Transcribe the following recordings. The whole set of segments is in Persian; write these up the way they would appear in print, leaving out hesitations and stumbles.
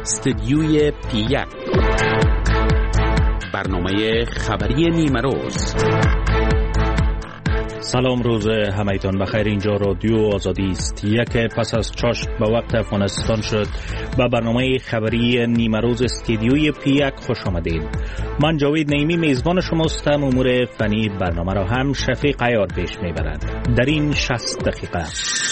استدیوی پی1 برنامه خبری نیمروز. سلام، روز همایتان بخیر. اینجا رادیو آزادی است. یک پس از چاشت به وقت افغانستان شد. به برنامه خبری نیمروز استدیوی پی1 خوش آمدید. من جاوید نعیمی میزبان شما هستم. امور فنی برنامه را هم شفیق عیار پیش میبرد. در این 60 دقیقه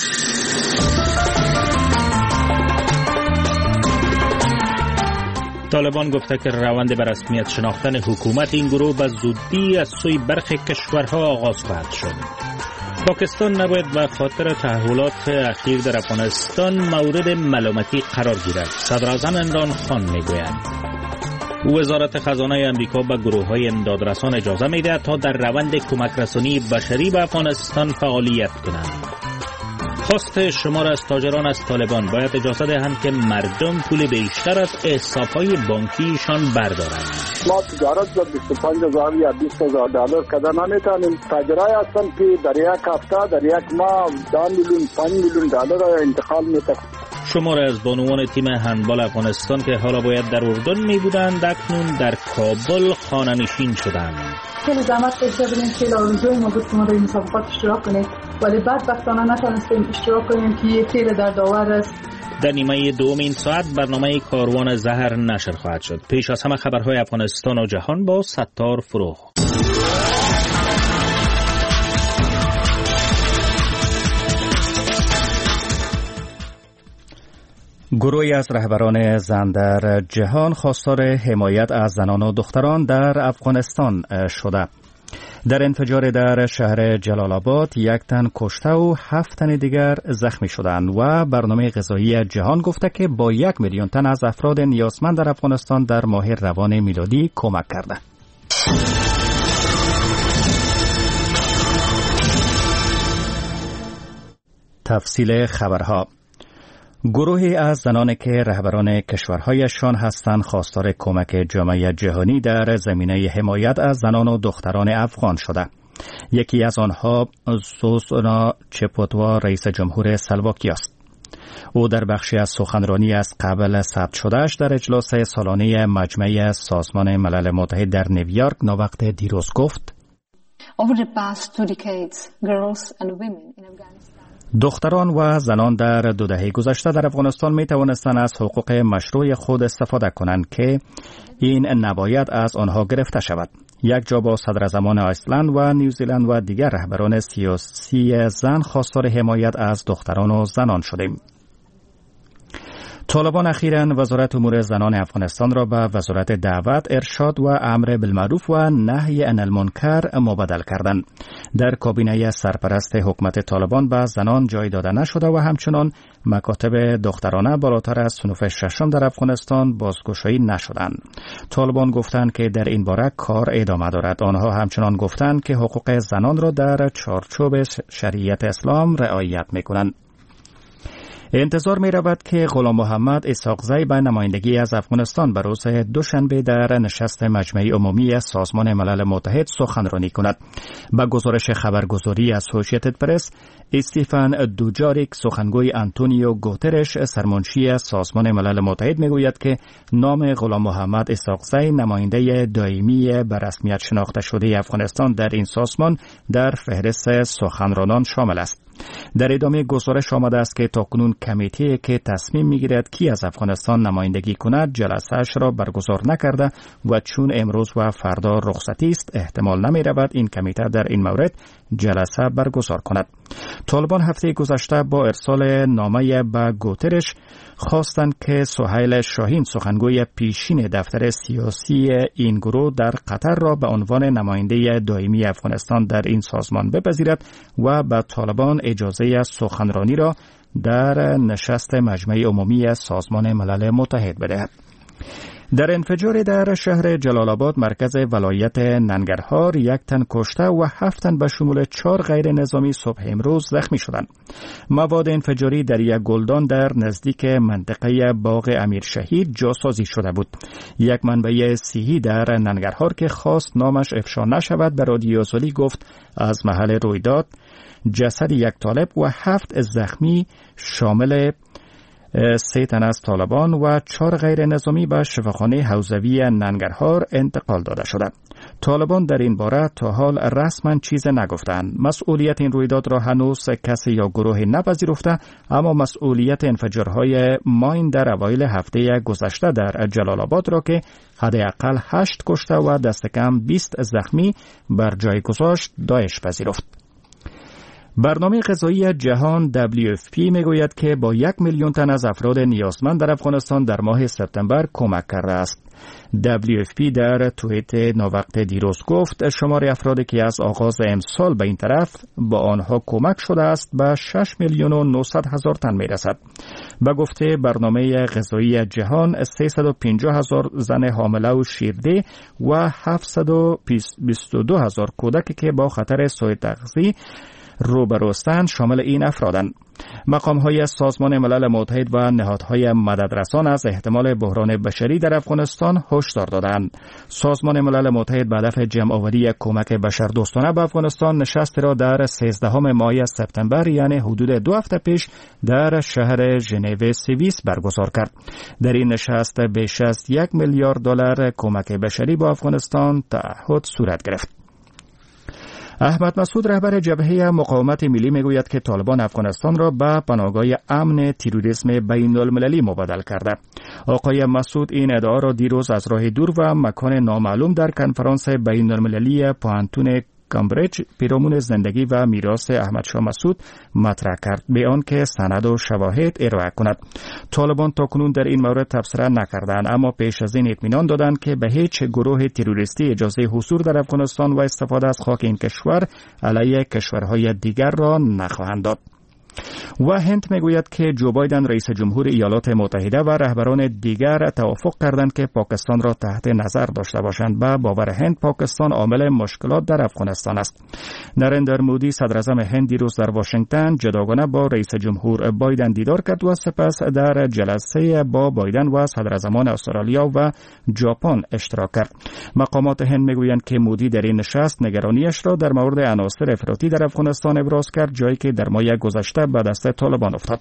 طالبان گفته که روند به رسمیت شناختن حکومت این گروه به زودی از سوی برخی کشورها آغاز خواهد شد. پاکستان نباید به خاطر تحولات اخیر در افغانستان مورد ملامتی قرار گیرد. صدراعظم عمران خان میگوید وزارت خزانه آمریکا به گروه‌های امدادرسان اجازه می‌دهد تا در روند کمک رسانی بشری به افغانستان فعالیت کنند. خواست شمار از تاجران از طالبان باید اجازه دهند که مردم پول بیشتر از حساب‌های بانکیشان بردارند. ما تجارت در 25,000 یا 20,000 دلار کده نمیتونیم. تاجرای هستن که در یک هفته در یک ماه 10 میلیون 5 میلیون دلار انتقال میکنند. شمار از بانوان تیم هندبال افغانستان که حالا باید در اردن می بودند اکنون در کابل خانه‌نشین شدند. خیلی زحمت کشیدیم، خیلی آرزوی ما بود که ما در این مسابقات اشتراک کنیم، ولی بدبختانه نتونستیم اشتراک کنیم که خیلی دردآور است. در نیمه دوم این ساعت برنامه کاروان زهر نشر خواهد شد. پیش از همه خبرهای افغانستان و جهان با ستار فروغ. گروهی از رهبران زن در جهان خواستار حمایت از زنان و دختران در افغانستان شده. در انفجار در شهر جلال آباد 1 تن کشته و 7 تن دیگر زخمی شدند و برنامه غذایی جهان گفته که با 1 میلیون تن از افراد نیازمند در افغانستان در ماه روان میلادی کمک کرده. تفصیل خبرها. گروهی از زنانی که رهبران کشورهایشان هستند خواستار کمک جامعه جهانی در زمینه حمایت از زنان و دختران افغان شده. یکی از آنها سوسنا چپوتوا رئیس جمهور اسلواکی است. او در بخشی از سخنرانی از قبل ثبت شدهش در اجلاس سالانه مجمع سازمان ملل متحد در نیویورک ناوقت دیروز گفت دختران و زنان در 2 دهه گذشته در افغانستان می توانستند از حقوق مشروع خود استفاده کنند که این نباید از آنها گرفته شود. یک جا با صدراعظمان آیسلند و نیوزیلند و دیگر رهبران سیاسی زن خواستار حمایت از دختران و زنان شدیم. طالبان اخیراً وزارت امور زنان افغانستان را به وزارت دعوت، ارشاد و امر بالمعروف و نهی عن المنکر مبدل کردند. در کابینه سرپرست حکومت طالبان به زنان جای داده نشده و همچنان مکاتب دخترانه بالاتر از صنف 6 در افغانستان بازگشایی نشدند. طالبان گفتند که در این باره کار ادامه دارد. آنها همچنان گفتند که حقوق زنان را در چارچوب شریعت اسلام رعایت می‌کنند. انتظار می رود که غلام محمد اسحاقزی به نمایندگی از افغانستان به روز دوشنبه در نشست مجمع عمومی سازمان ملل متحد سخنرانی کند. به گزارش خبرگزاری اسوسییتد پرس، استیفن دوجاریک سخنگوی آنتونیو گوترش سرمنشی سازمان ملل متحد می گوید که نام غلام محمد اسحاقزی نماینده دائمی به رسمیت شناخته شده افغانستان در این سازمان در فهرست سخنرانان شامل است. در ادامه گزارش آمده است که تاکنون کمیته که تصمیم میگیرد کی از افغانستان نمایندگی کند جلسه‌اش را برگزار نکرده و چون امروز و فردا رخصتی است احتمال نمی رود این کمیته در این مورد جلسه برگزار کند. طالبان هفته گذشته با ارسال نامه به گوترش خواستند که سهیل شاهین سخنگوی پیشین دفتر سیاسی این گروه در قطر را به عنوان نماینده دائمی افغانستان در این سازمان بپذیرد و به طالبان اجازه سخنرانی را در نشست مجمع عمومی سازمان ملل متحد بدهد. در انفجار در شهر جلال آباد مرکز ولایت ننگرهار 1 تن کشته و 7 تن به شمول 4 غیر نظامی صبح امروز زخمی شدند. مواد انفجاری در یک گلدان در نزدیک منطقه باغ امیر شهید جاسازی شده بود. یک منبع صحی در ننگرهار که خواست نامش افشا نشود به رادیو آزادی گفت از محل رویداد جسد 1 طالب و 7 زخمی شامل 3 تن از طالبان و 4 غیر نظامی به شفاخانه حوزوی ننگرهار انتقال داده شده. طالبان در این باره تا حال رسما چیز نگفتند. مسئولیت این رویداد را هنوز کسی یا گروهی نپذیرفته، اما مسئولیت انفجارهای ماین در اوایل هفته گذشته در جلال آباد را که حداقل 8 کشته و دست کم 20 زخمی بر جای گذاشت داعش پذیرفت. برنامه غذایی جهان WFP میگوید که با 1 میلیون تن از افراد نیازمند در افغانستان در ماه سپتامبر کمک کرده است. WFP در توییت ناوقت دیروز گفت شمار افرادی که از آغاز امسال به این طرف با آنها کمک شده است به 6 میلیون و 900 هزار تن میرسد. به گفته برنامه غذایی جهان 350 هزار زن حامله و شیرده و 722 هزار کودکی که با خطر سوء تغذیه روبروستند شامل این افرادند. مقام‌های سازمان ملل متحد و نهادهای مددرسان از احتمال بحران بشری در افغانستان هشدار دادند. سازمان ملل متحد به هدف جمع‌آوری کمک بشردوستانه به افغانستان نشستی را در 13 ماه سپتامبر یعنی حدود 2 هفته پیش در شهر ژنو سوئیس برگزار کرد. در این نشست بیش از 1 میلیارد دلار کمک بشری به افغانستان تعهد صورت گرفت. احمد مسعود رهبر جبهه مقاومت ملی میگوید که طالبان افغانستان را به پناهگاه امن تروریسم بین المللی مبادله کرده. آقای مسعود این ادعا را دیروز از راه دور و مکان نامعلوم در کنفرانس بین المللی پوهنتون کامبریج پیرامون زندگی و میراث احمد شاه مسعود مطرح کرد به آن که سند و شواهد ارائه کند. طالبان تاکنون در این مورد تبصره نکردند، اما پیش از این اطمینان دادند که به هیچ گروه تروریستی اجازه حضور در افغانستان و استفاده از خاک این کشور علیه کشورهای دیگر را نخواهند داد. و هند میگوید که جو بایدن رئیس جمهور ایالات متحده و رهبران دیگر توافق کردند که پاکستان را تحت نظر داشته باشند. به باور هند پاکستان عامل مشکلات در افغانستان است. نریندر مودی صدر اعظم هند دیروز در واشنگتن جداگانه با رئیس جمهور بایدن دیدار کرد و سپس در جلسه با بایدن و صدر اعظمان استرالیا و ژاپن اشتراک کرد. مقامات هند میگویند که مودی در این نشست نگرانیش را در مورد عناصر افراطی در افغانستان ابراز کرد، جایی که در ماه گذشته به دست طالبان افتاد.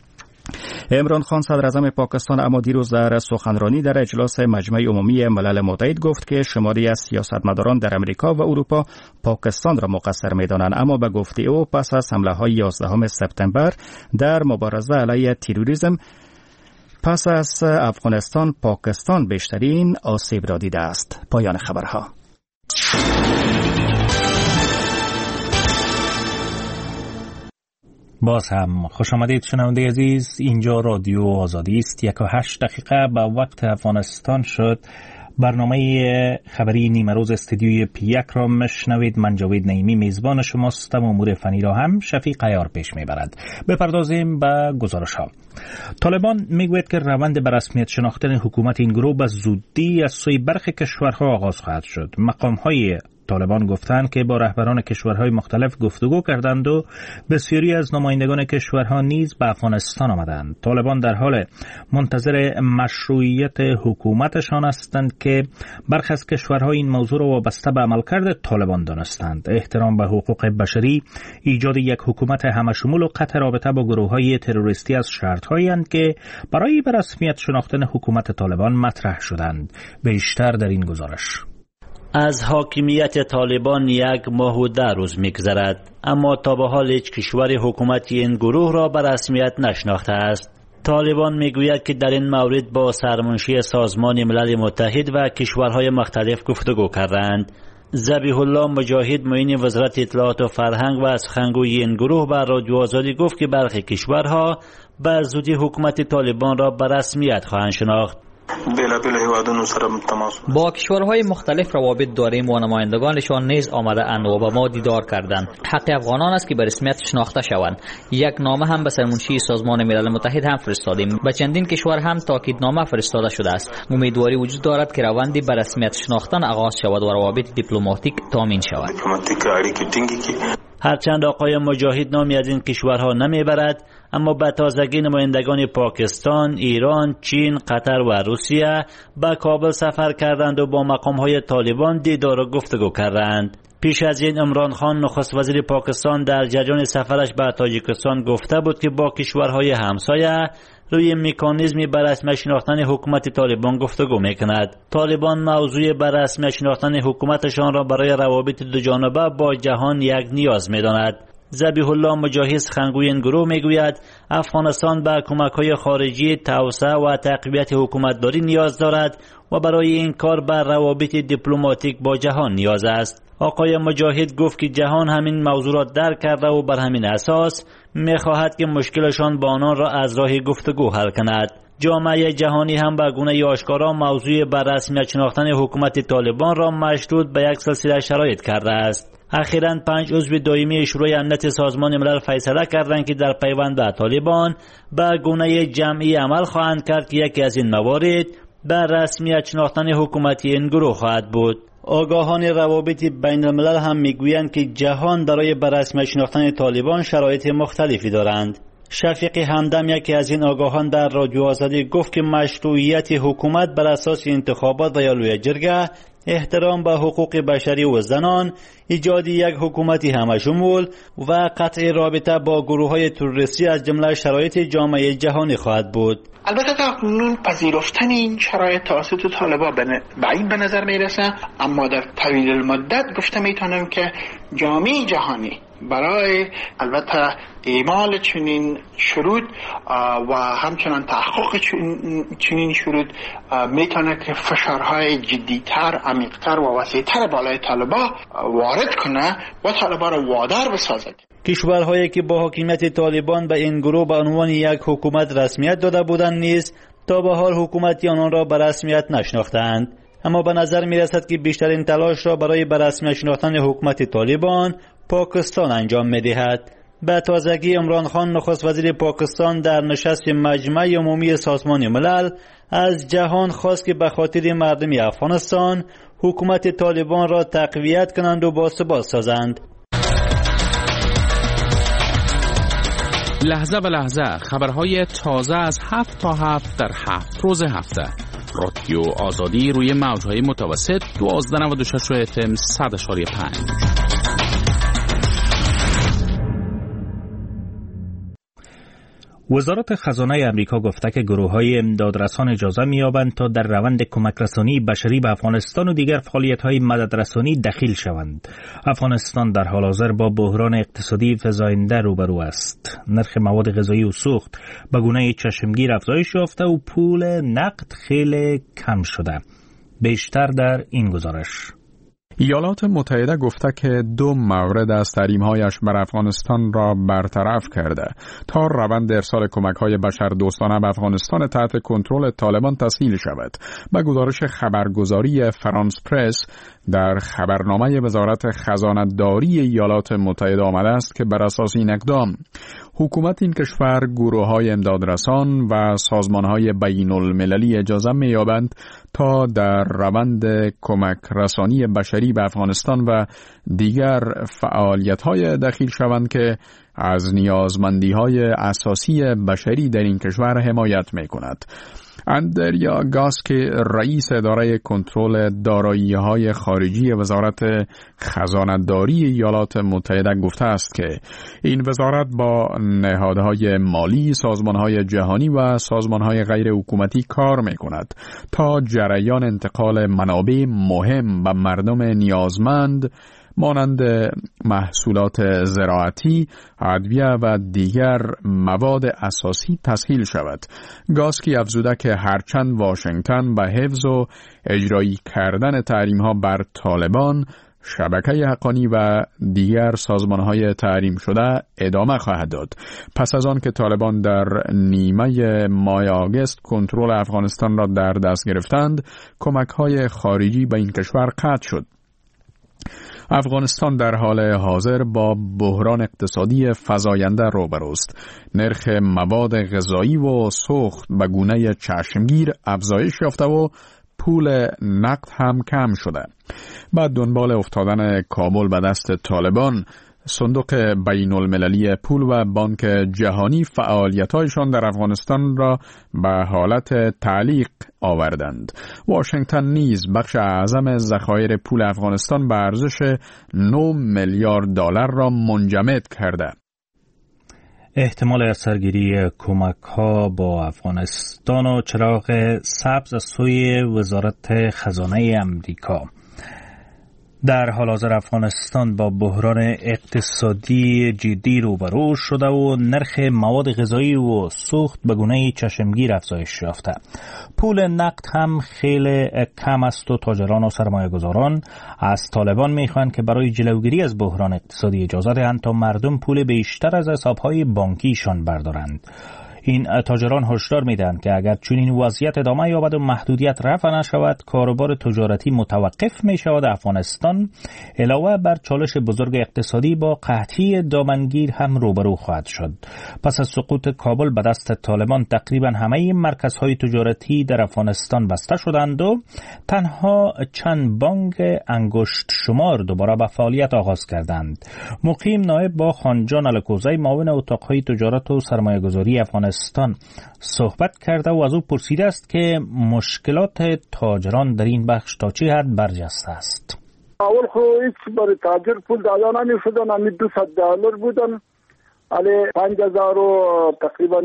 عمران خان صدر اعظم پاکستان اما دیروز در سخنرانی در اجلاس مجمع عمومی ملل متحد گفت که شماری از سیاستمداران در امریکا و اروپا پاکستان را مقصر می‌دانند، اما به گفته او پس از حمله‌های 11 سپتامبر در مبارزه علیه تروریسم پس از افغانستان پاکستان بیشترین آسیب را دیده است. پایان خبرها. باز هم خوش آمدید شنونده عزیز. اینجا رادیو آزادی است. 1:08 به وقت افغانستان شد. برنامه خبری نیمروز استودیوی پی1 را مشنوید. من جاوید نعیمی میزبان شماستم. امور فنی را هم شفیق عیار پیش میبرد. بپردازیم به گزارش ها. طالبان میگوید که روند به رسمیت شناختن حکومت این گروه به زودی از سوی برخی کشورها آغاز خواهد شد. مقام های طالبان گفتند که با رهبران کشورهای مختلف گفتگو کردند و بسیاری از نمایندگان کشورها نیز به افغانستان آمدند. طالبان در حال منتظر مشروعیت حکومتشان هستند که برخی از کشورها این موضوع را وابسته به عملکرد طالبان دانستند. احترام به حقوق بشری، ایجاد یک حکومت همشمول و قطع رابطه با گروه‌های تروریستی از شرط‌هایی اند که برای به رسمیت شناختن حکومت طالبان مطرح شدند. بیشتر در این گزارش. از حاکمیت طالبان 1 ماه و 10 روز می‌گذرد، اما تا به حال هیچ کشور حکومتی این گروه را به رسمیت نشناخته است. طالبان میگوید که در این مورد با سرمنشی سازمان ملل متحد و کشورهای مختلف گفتگو کردند. ذبیح الله مجاهد معین وزارت اطلاعات و فرهنگ و سخنگوی این گروه به رادیو آزادی گفت که برخی کشورها به زودی حکومت طالبان را به رسمیت خواهند شناخت. با کشورهای مختلف روابط داریم و نمایندگانشان نیز آمده اند و با ما دیدار کردند. حق افغانان است که به رسمیت شناخته شوند. یک نامه هم به سرمنشی سازمان ملل متحد هم فرستادیم. به چندین کشور هم تاکیدنامه فرستاده شده است. امیدواری وجود دارد که روندی به رسمیت شناختن آغاز شود و روابط دیپلماتیک تامین شود. هرچند آقای مجاهد نامی از این کشورها نمیبرد، اما به تازگی نمایندگان پاکستان، ایران، چین، قطر و روسیه به کابل سفر کردند و با مقام‌های طالبان دیدار و گفتگو کردند. پیش از این عمران خان نخست وزیر پاکستان در جریان سفرش به تاجیکستان گفته بود که با کشورهای همسایه روی مکانیزمی بر رسمیت شناختن حکومت طالبان گفتگو میکند. طالبان موضوع بر رسمیت شناختن حکومتشان را برای روابط دوجانبه با جهان یک نیاز میداند. ذبیح الله مجاهد خنگوی این گروه میگوید افغانستان به کمک‌های خارجی، توسعه و تقویت حکومتداری نیاز دارد و برای این کار به روابط دیپلماتیک با جهان نیاز است. آقای مجاهد گفت که جهان همین موضوع را درک کرده و بر همین اساس می‌خواهد که مشکلشان با آنان را از راه گفتگو حل کند. جامعه جهانی هم به گونه آشکارا موضوع بر رسمیت شناختن حکومت طالبان را مشروط به یک سلسله شرایط کرده است. اخیراً 5 عضو دائمی شورای امنیت سازمان ملل فیصله کردند که در پیوند به طالبان به گونه جمعی عمل خواهند کرد که یکی از این موارد به رسمیت شناختن حکومت این گروه خواهد بود. آگاهان روابط بین الملل هم میگویند که جهان برای به رسمیت شناختن طالبان شرایط مختلفی دارند. شفیق همدم یکی از این آگاهان در رادیو آزادی گفت که مشروعیت حکومت بر اساس انتخابات و یا لوی جرگه، احترام به حقوق بشری و زنان، ایجاد یک حکومت همشمول و قطع رابطه با گروه‌های تروریستی از جمله شرایط جامعه جهانی خواهد بود. البته تا کنون پذیرفتن این شرایط توسط طالبان بعید به نظر میرسه، اما در طویل المدت گفته میتونم که جامعه جهانی برای البته اعمال چنین شروط و همچنان تحقق چنین شروط میتونه که فشارهای جدیتر، عمیقتر و وسیعتر بالای طالبان وارد کنه و طالبان را وادار بسازد. کشورهایی که با حاکمیت طالبان به این گروه به عنوان یک حکومت رسمیت داده بودند نیز تا به حال حکومتی آنان را به رسمیت نشناختند. اما به نظر می رسد که بیشترین تلاش را برای به رسمیت شناختن حکومت طالبان پاکستان انجام می دهد. به تازگی عمران خان نخست وزیر پاکستان در نشست مجمع عمومی سازمان ملل از جهان خواست که به خاطر مردم افغانستان حکومت طالبان را تقویت کنند و باثبات سازند. لحظه به لحظه خبرهای تازه از 7 تا 7 در 7 روز هفته. رادیو آزادی روی موجهای متوسط 1296 FM 100.5. وزارت خزانه امریکا گفته که گروه‌های امدادرسان اجازه می‌یابند تا در روند کمک‌رسانی بشری به افغانستان و دیگر فعالیت‌های مددرسانی دخیل شوند. افغانستان در حال حاضر با بحران اقتصادی فزاینده روبرو است. نرخ مواد غذایی و سوخت به گونه چشمگیر افزایش یافته و پول نقد خیلی کم شده. بیشتر در این گزارش. ایالات متحده گفته که 2 مورد از تحریم‌هایش بر افغانستان را برطرف کرده تا روند ارسال کمک‌های بشردوستانه به افغانستان تحت کنترل طالبان تسهیل شود. به گزارش خبرگزاری فرانس پرس در خبرنامه وزارت خزانه‌داری ایالات متحده آمده است که بر اساس این اقدام حکومت این کشور گروه‌های امدادرسان و سازمان‌های بین‌المللی اجازه می‌یابند تا در روند کمک رسانی بشری به افغانستان و دیگر فعالیت‌های دخیل شوند که از نیازمندی‌های اساسی بشری در این کشور حمایت می‌کند. اندریا گاسکی رئیس اداره کنترل دارایی‌های خارجی وزارت خزانه‌داری ایالات متحده گفته است که این وزارت با نهادهای مالی، سازمان‌های جهانی و سازمان‌های غیر حکومتی کار می‌کند تا جریان انتقال منابع مهم به مردم نیازمند مانند محصولات زراعتی، ادویه و دیگر مواد اساسی تسهیل شود. گاسکی افزوده که هرچند واشنگتن به حفظ و اجرایی کردن تحریم‌ها بر طالبان، شبکه حقانی و دیگر سازمان‌های تحریم شده ادامه خواهد داد. پس از آن که طالبان در نیمه ماه آگوست کنترل افغانستان را در دست گرفتند، کمک‌های خارجی به این کشور قطع شد. افغانستان در حال حاضر با بحران اقتصادی فزاینده روبروست. نرخ مواد غذایی و سوخت به گونه چشمگیر افزایش یافته و پول نقد هم کم شده. بعد دنبال افتادن کابل به دست طالبان، صندوق بین المللی پول و بانک جهانی فعالیت‌هایشان در افغانستان را به حالت تعلیق آوردند. واشنگتن نیز بخش اعظم ذخایر پول افغانستان به ارزش $9 میلیارد را منجمد کرده. احتمال اثرگیری کمک‌ها با افغانستان و چراغ سبز از سوی وزارت خزانه امریکا. در حال حاضر افغانستان با بحران اقتصادی جدی روبرو شده و نرخ مواد غذایی و سوخت به گونه چشمگیر افزایش یافته. پول نقد هم خیلی کم است و تاجران و سرمایه‌گذاران از طالبان میخواهند که برای جلوگیری از بحران اقتصادی اجازه دهند تا مردم پول بیشتر از حسابهای بانکیشان بردارند. این تاجران هشدار میدهند که اگر چنین وضعیت ادامه یابد و محدودیت رفع نشود، کاروبار تجارتی متوقف می شود. افغانستان علاوه بر چالش بزرگ اقتصادی با قحطی دامنگیر هم روبرو خواهد شد. پس از سقوط کابل به دست طالبان تقریبا همه مرکزهای تجارتی در افغانستان بسته شدند و تنها چند بانک انگشت شمار دوباره به فعالیت آغاز کردند. مقیم نایب با خانجان الکوزی معاون اتاقهای تجارت و سرمایه‌گذاری افغانستان صحبت کرده و از او پرسیده است که مشکلات تاجران در این بخش تا چه حد برجسته است. اول خو هیچ برای تاجر پول داده نمی‌شدن، همین $200 بودن، علی 5000 و تقریبا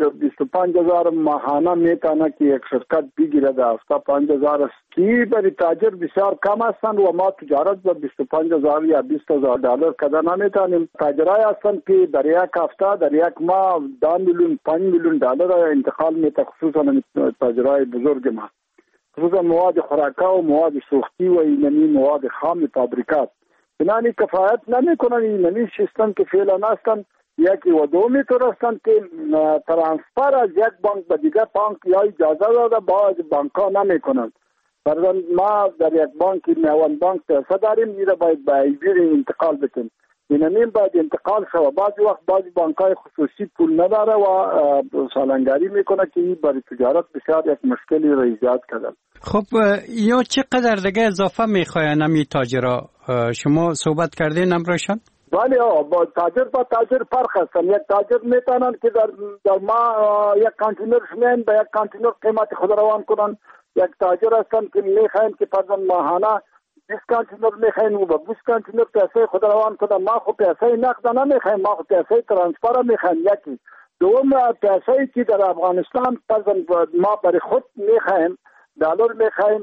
25000 ماهانه میتونه که یک شرکت بگیره در هفته 5000 است که برای تاجر بسیار کم هستند و ما تجارت با 25000 یا $20000 کده نمیتونیم. تاجرای هستند که در یک هفته در یک ماه 10 میلیون 5 میلیون دلار انتقال میته، خصوصا تاجرای بزرگ ما، خصوصا مواد خوراکه و مواد سوختی و اینمی مواد خام فابریکات. بنابراین کفایت نمیکنن. اینمی سیستم که فعلا هستند یکی و دومی طور هستند که ترانسفر از یک بانک به دیگر بانک یا اجازه داده باز بانک ها نمی کنند. فرضاً ما در یک بانک میوان بانک پیسه داریم، میره باید به ایبیر انتقال بکنیم، اینمین باید انتقال شود. بعضی وقت بعضی بانک های خصوصی پول نداره و سالنگاری میکنه که این برای تجارت بسیار یک مشکلی را ایجاد کرده. خب یا چقدر دیگه اضافه میخواین همی تاجرها؟ شما صحبت کردین امروشان؟ بله، با تاجر فرق هستن. یک تاجر میتونن که در ما یک کانتینر شمین به یک کانتینر قیمت خود روان کنن. یک تاجر هستن که میخواین که پردن ماهانه 20 کانتینر میخواین و با 20 کانتینر پیسه خود روان کنن. ما خود پیسه نقد نمیخوایم، ما خود پیسه ترانسفر میخوایم. یکی دوم پیسه که در افغانستان پردن ما برای خود میخوایم، دلار میخوایم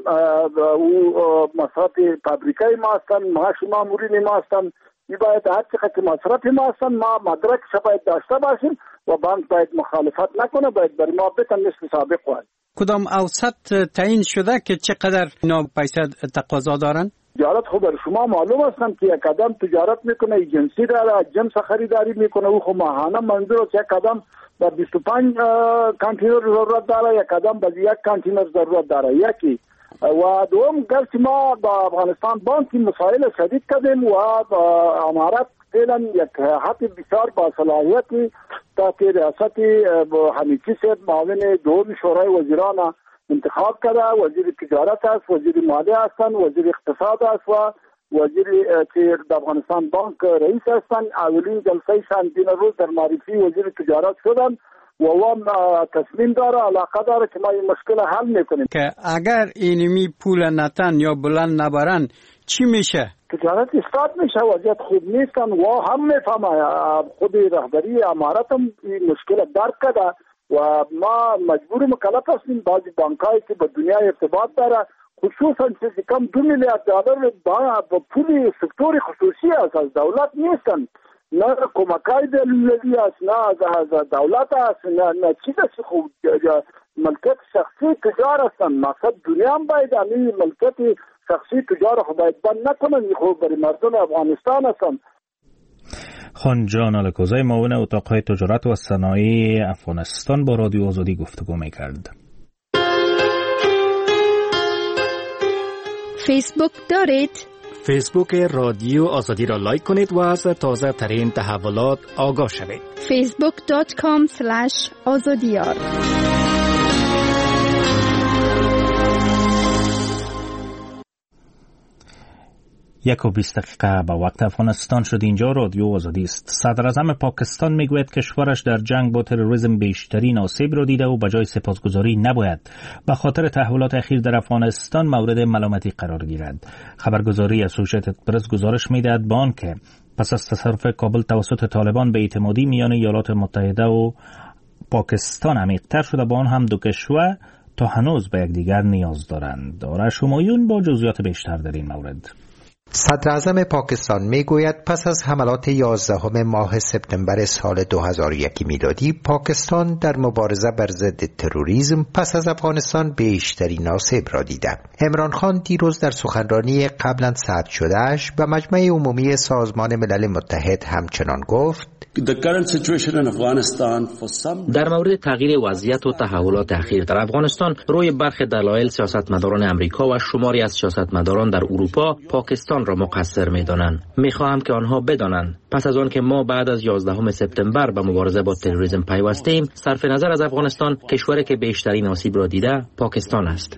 و مصرف فابریکای ما هستن، معاش مامورین ما هستن. این باید هر چقدر که مصرف ما هستن ما مدرکش باید داشته باشیم و بانک باید مخالفت نکنه، باید بر ما بتن مثل سابق باید. کدام اوسط تعیین شده که چقدر اینا پیسه تقاضا دارن؟ تجارت خود بر شما معلوم هستن که یک آدم تجارت میکنه، ایجنسی داره، جنس خریداری میکنه، او خود ماهانه منظور است یک آدم با 25 کانتینر ضرورت داره، یک آدم با 1 کانتینر ضرورت داره. یکی و دوم گرچه ما با افغانستان بانکی مسائل شدید کردیم و امارت فعلا یک هیئت بسیار با صلاحیتی تحت ریاست حمیدچی صاحب معاون دوم شورای وزیران انتخاب کرده. وزیر تجارت است، وزیر مالیه هستند، وزیر اقتصاد است و وزیر که در افغانستان بانک رئیس هستند. اولین جلسه شاندین روز در معرفی وزیر تجارت شدند و هم تصمیم داره، علاقه داره که ما این مشکل حل میکنیم. که اگر اینمی پول نتن یا بلند نبرن چی میشه؟ تجارت استاد میشه، وضعیت خوب نیستن و هم میفهمه. خود رهبری امارت هم این مشکل درک کرده و ما مجبور مکلف هستیم. بعضی بانکایی که به دنیا ارتباط داره، خصوصا چیزی کم $2 میلیارد با پول سکتور خصوصی است، از دولت نیستن. نه کمکای دلیلی است، نه از دولت است، نه چیز است. خوب ملکت شخصی تجار هستن. مقصد دنیا هم باید همین ملکت شخصی تجار خود باید بند نکنن. این خوب برای مردم افغانستان هستن. خانجان الکوزی معاون اتاقهای تجارت و صنایع افغانستان با رادیو آزادی گفتگو میکرد. فیسبوک دارید؟ فیسبوک رادیو آزادی را لایک کنید و از تازه ترین تحولات آگاه شوید. facebook.com/azadiyar. یک و 20 دقیقه به وقت افغانستان شد. اینجا رادیو آزادی است. صدر اعظم پاکستان میگوید کشورش در جنگ با تروریسم بیشترین آسیب را دیده و به جای سپاسگزاری نباید به خاطر تحولات اخیر در افغانستان مورد ملامتی قرار گیرد. خبرگزاری اسوسییتد پرس گزارش میدهد بانک پس از تصرف کابل توسط طالبان به اعتمادی میان ایالات متحده و پاکستان عمیق‌تر شده، با آن هم دو کشور تا هنوز به یکدیگر نیاز دارند. آرش همایون با جزئیات بیشتر در این مورد. صدر اعظم پاکستان میگوید پس از حملات 11 ماه سپتامبر سال 2001 میلادی، پاکستان در مبارزه بر ضد تروریسم پس از افغانستان بیشترین آسیب را دیده. عمران خان دیروز در سخنرانی قبلا ثبت شده‌اش به مجمع عمومی سازمان ملل متحد همچنان گفت: در مورد تغییر وضعیت و تحولات اخیر در افغانستان، روی برخی دلایل سیاستمداران امریکا و شماری از سیاستمداران در اروپا پاکستان را مقصر می‌دانند. می‌خواهم که آنها بدانند پس از آن که ما بعد از 11 سپتامبر به مبارزه با تروریسم پیوستیم، صرف نظر از افغانستان، کشوری که بیشترین آسیب را دیده پاکستان است.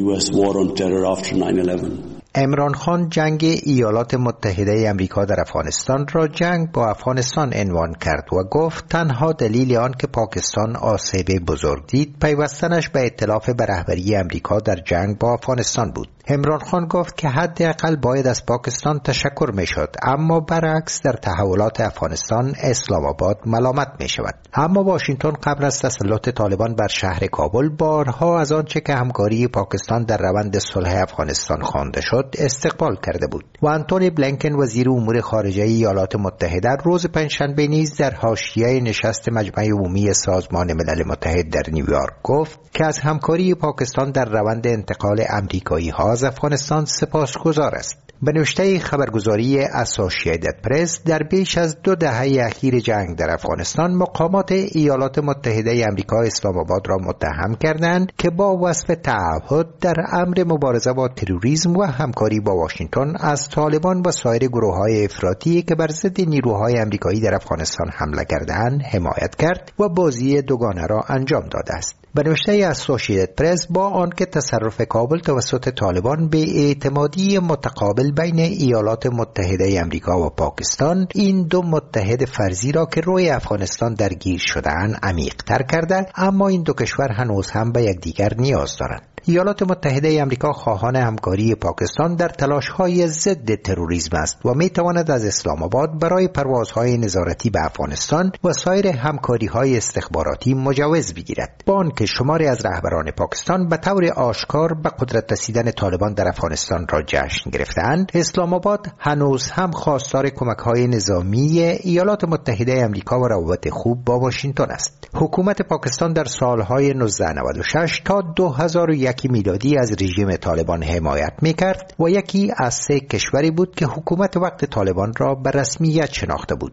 عمران خان جنگ ایالات متحده امریکا در افغانستان را جنگ با افغانستان عنوان کرد و گفت تنها دلیل آن که پاکستان آسیب بزرگ دید پیوستنش به ائتلاف به رهبری امریکا در جنگ با افغانستان بود. عمران خان گفت که حداقل باید از پاکستان تشکر میشد، اما برعکس در تحولات افغانستان اسلام آباد ملامت می شود. اما واشنگتن قبل از تسلط طالبان بر شهر کابل بارها از آنچه که همکاری پاکستان در روند صلح افغانستان خوانده شد استقبال کرده بود و آنتونی بلینکن وزیر امور خارجه ایالات متحده روز پنجشنبه نیز در حاشیه نشست مجمع عمومی سازمان ملل متحد در نیویورک گفت که از همکاری پاکستان در روند انتقال امریکایی ها از افغانستان سپاسگزار است. به نوشته خبرگزاری اسوسییتد پرس، در بیش از 2 دهه اخیر جنگ در افغانستان مقامات ایالات متحده امریکا اسلام آباد را متهم کردند که با وصف تعهد در امر مبارزه با تروریسم و همکاری با واشنگتن از طالبان و سایر گروه‌های افراطی که بر ضد نیروهای امریکایی در افغانستان حمله کردند حمایت کرد و بازی دوگانه را انجام داده است. به نوشته اسوسییتد پرس، با آنکه تصرف کابل توسط طالبان به اعتمادی متقابل بین ایالات متحده امریکا و پاکستان این دو متحد فرضی را که روی افغانستان درگیر شده‌اند عمیق‌تر کرده، اما این دو کشور هنوز هم به یکدیگر نیاز دارند. ایالات متحده امریکا خواهان همکاری پاکستان در تلاش‌های ضد تروریسم است و می‌تواند از اسلام آباد برای پروازهای نظارتی به افغانستان و سایر همکاری‌های استخباراتی مجوز بگیرد. با آنکه شماری از رهبران پاکستان به طور آشکار به قدرت رسیدن طالبان در افغانستان را جشن گرفتند، اسلام آباد هنوز هم خواستار کمک‌های نظامی ایالات متحده امریکا و روابط خوب با واشنگتن است. حکومت پاکستان در سال‌های 1996 تا 2001 میلادی از رژیم طالبان حمایت می‌کرد و یکی از 3 کشوری بود که حکومت وقت طالبان را به رسمیت شناخته بود.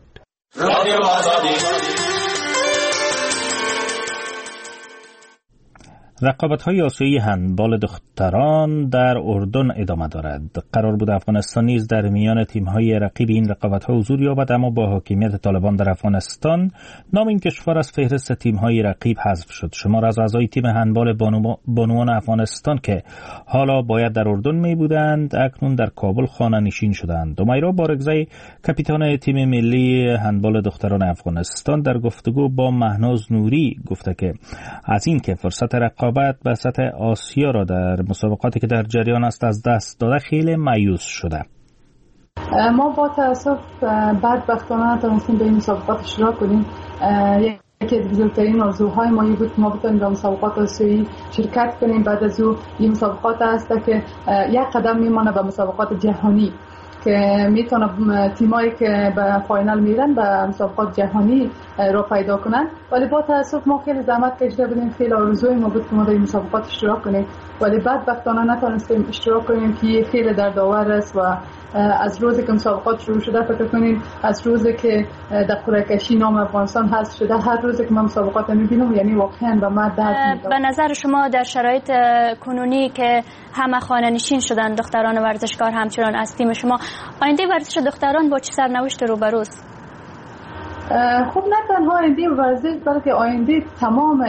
رقابت‌های آسیایی هندبال دختران در اردن ادامه دارد. قرار بود افغانستان نیز در میان تیم‌های رقیب این رقابت‌ها حضور یابد، اما با حاکمیت طالبان در افغانستان نام این کشور از فهرست تیم‌های رقیب حذف شد. شمار از اعضای تیم هندبال بانوان افغانستان که حالا باید در اردن می‌بودند اکنون در کابل خانه‌نشین شدند. دمیرا بارگزی، کاپیتان تیم ملی هندبال دختران افغانستان، در گفتگو با مهناز نوری گفته که از این که فرصت رقابت به سطح آسیا را در مسابقاتی که در جریان است از دست داده خیلی مایوس شده. ما با تأسف بدبختانه نتونستیم به این مسابقات اشتراک کنیم. یکی از بزرگترین آرزوهای ما بود که ما بتونیم در مسابقات آسیایی شرکت کنیم. بعد از او این مسابقات است که یک قدم میمانه به مسابقات جهانی که میتونه تیمایی که به فاینال میرن به مسابقات جهانی رو پیدا کنن. ولی با تاسف ما خیلی زحمت کشیده بودیم، خیلی آرزوی ما بود که ما در این مسابقات اشتراک کنیم، ولی بدبختانه نتونستیم اشتراک کنیم که خیلی دردآور است. و از روزی که مسابقات شروع شده فکر کنیم از روزی که در قرعه کشی نام افغانستان حذف شده، هر روزی که من مسابقات میبینم یعنی واقعا به من درد میده. به نظر شما در شرایط کنونی که همه خانه‌نشین شدن دختران ورزشکار همچنان از تیم شما، آینده ورزش دختران با چه سرنوشت روبروست؟ خب نه تنها آینده ورزش بلکه آینده تمام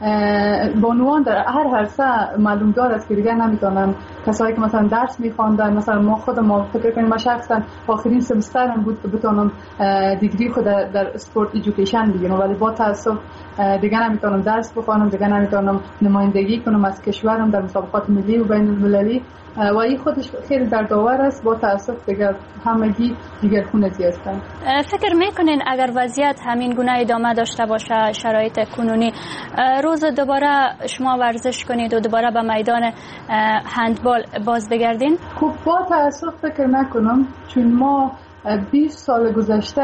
بانوان در هر عرصه معلوم دار است که دیگه نمیتونن، کسایی که مثلا درس میخواندن، مثلا ما فکر کنیم ما شخصا آخرین سمسترم بود که بتونم دیگری خود در اسپورت ایژوکیشن بگیرم، ولی با تاسف دیگه نمیتونم درس بخوانم، دیگه نمیتونم نمایندگی کنم از کشورم در مسابقات ملی و بین المللی و این خودش خیلی دردآور است. با تاسف دیگه همگی دیگر خونتی هستند. فکر میکنین اگر وضعیت همین گونه ادامه داشته باشه، شرایط کنونی، روز دوباره شما ورزش کنید و دوباره به میدان هندبال باز بگردین؟ خب با تاسف فکر نکنم، چون ما 20 سال گذشته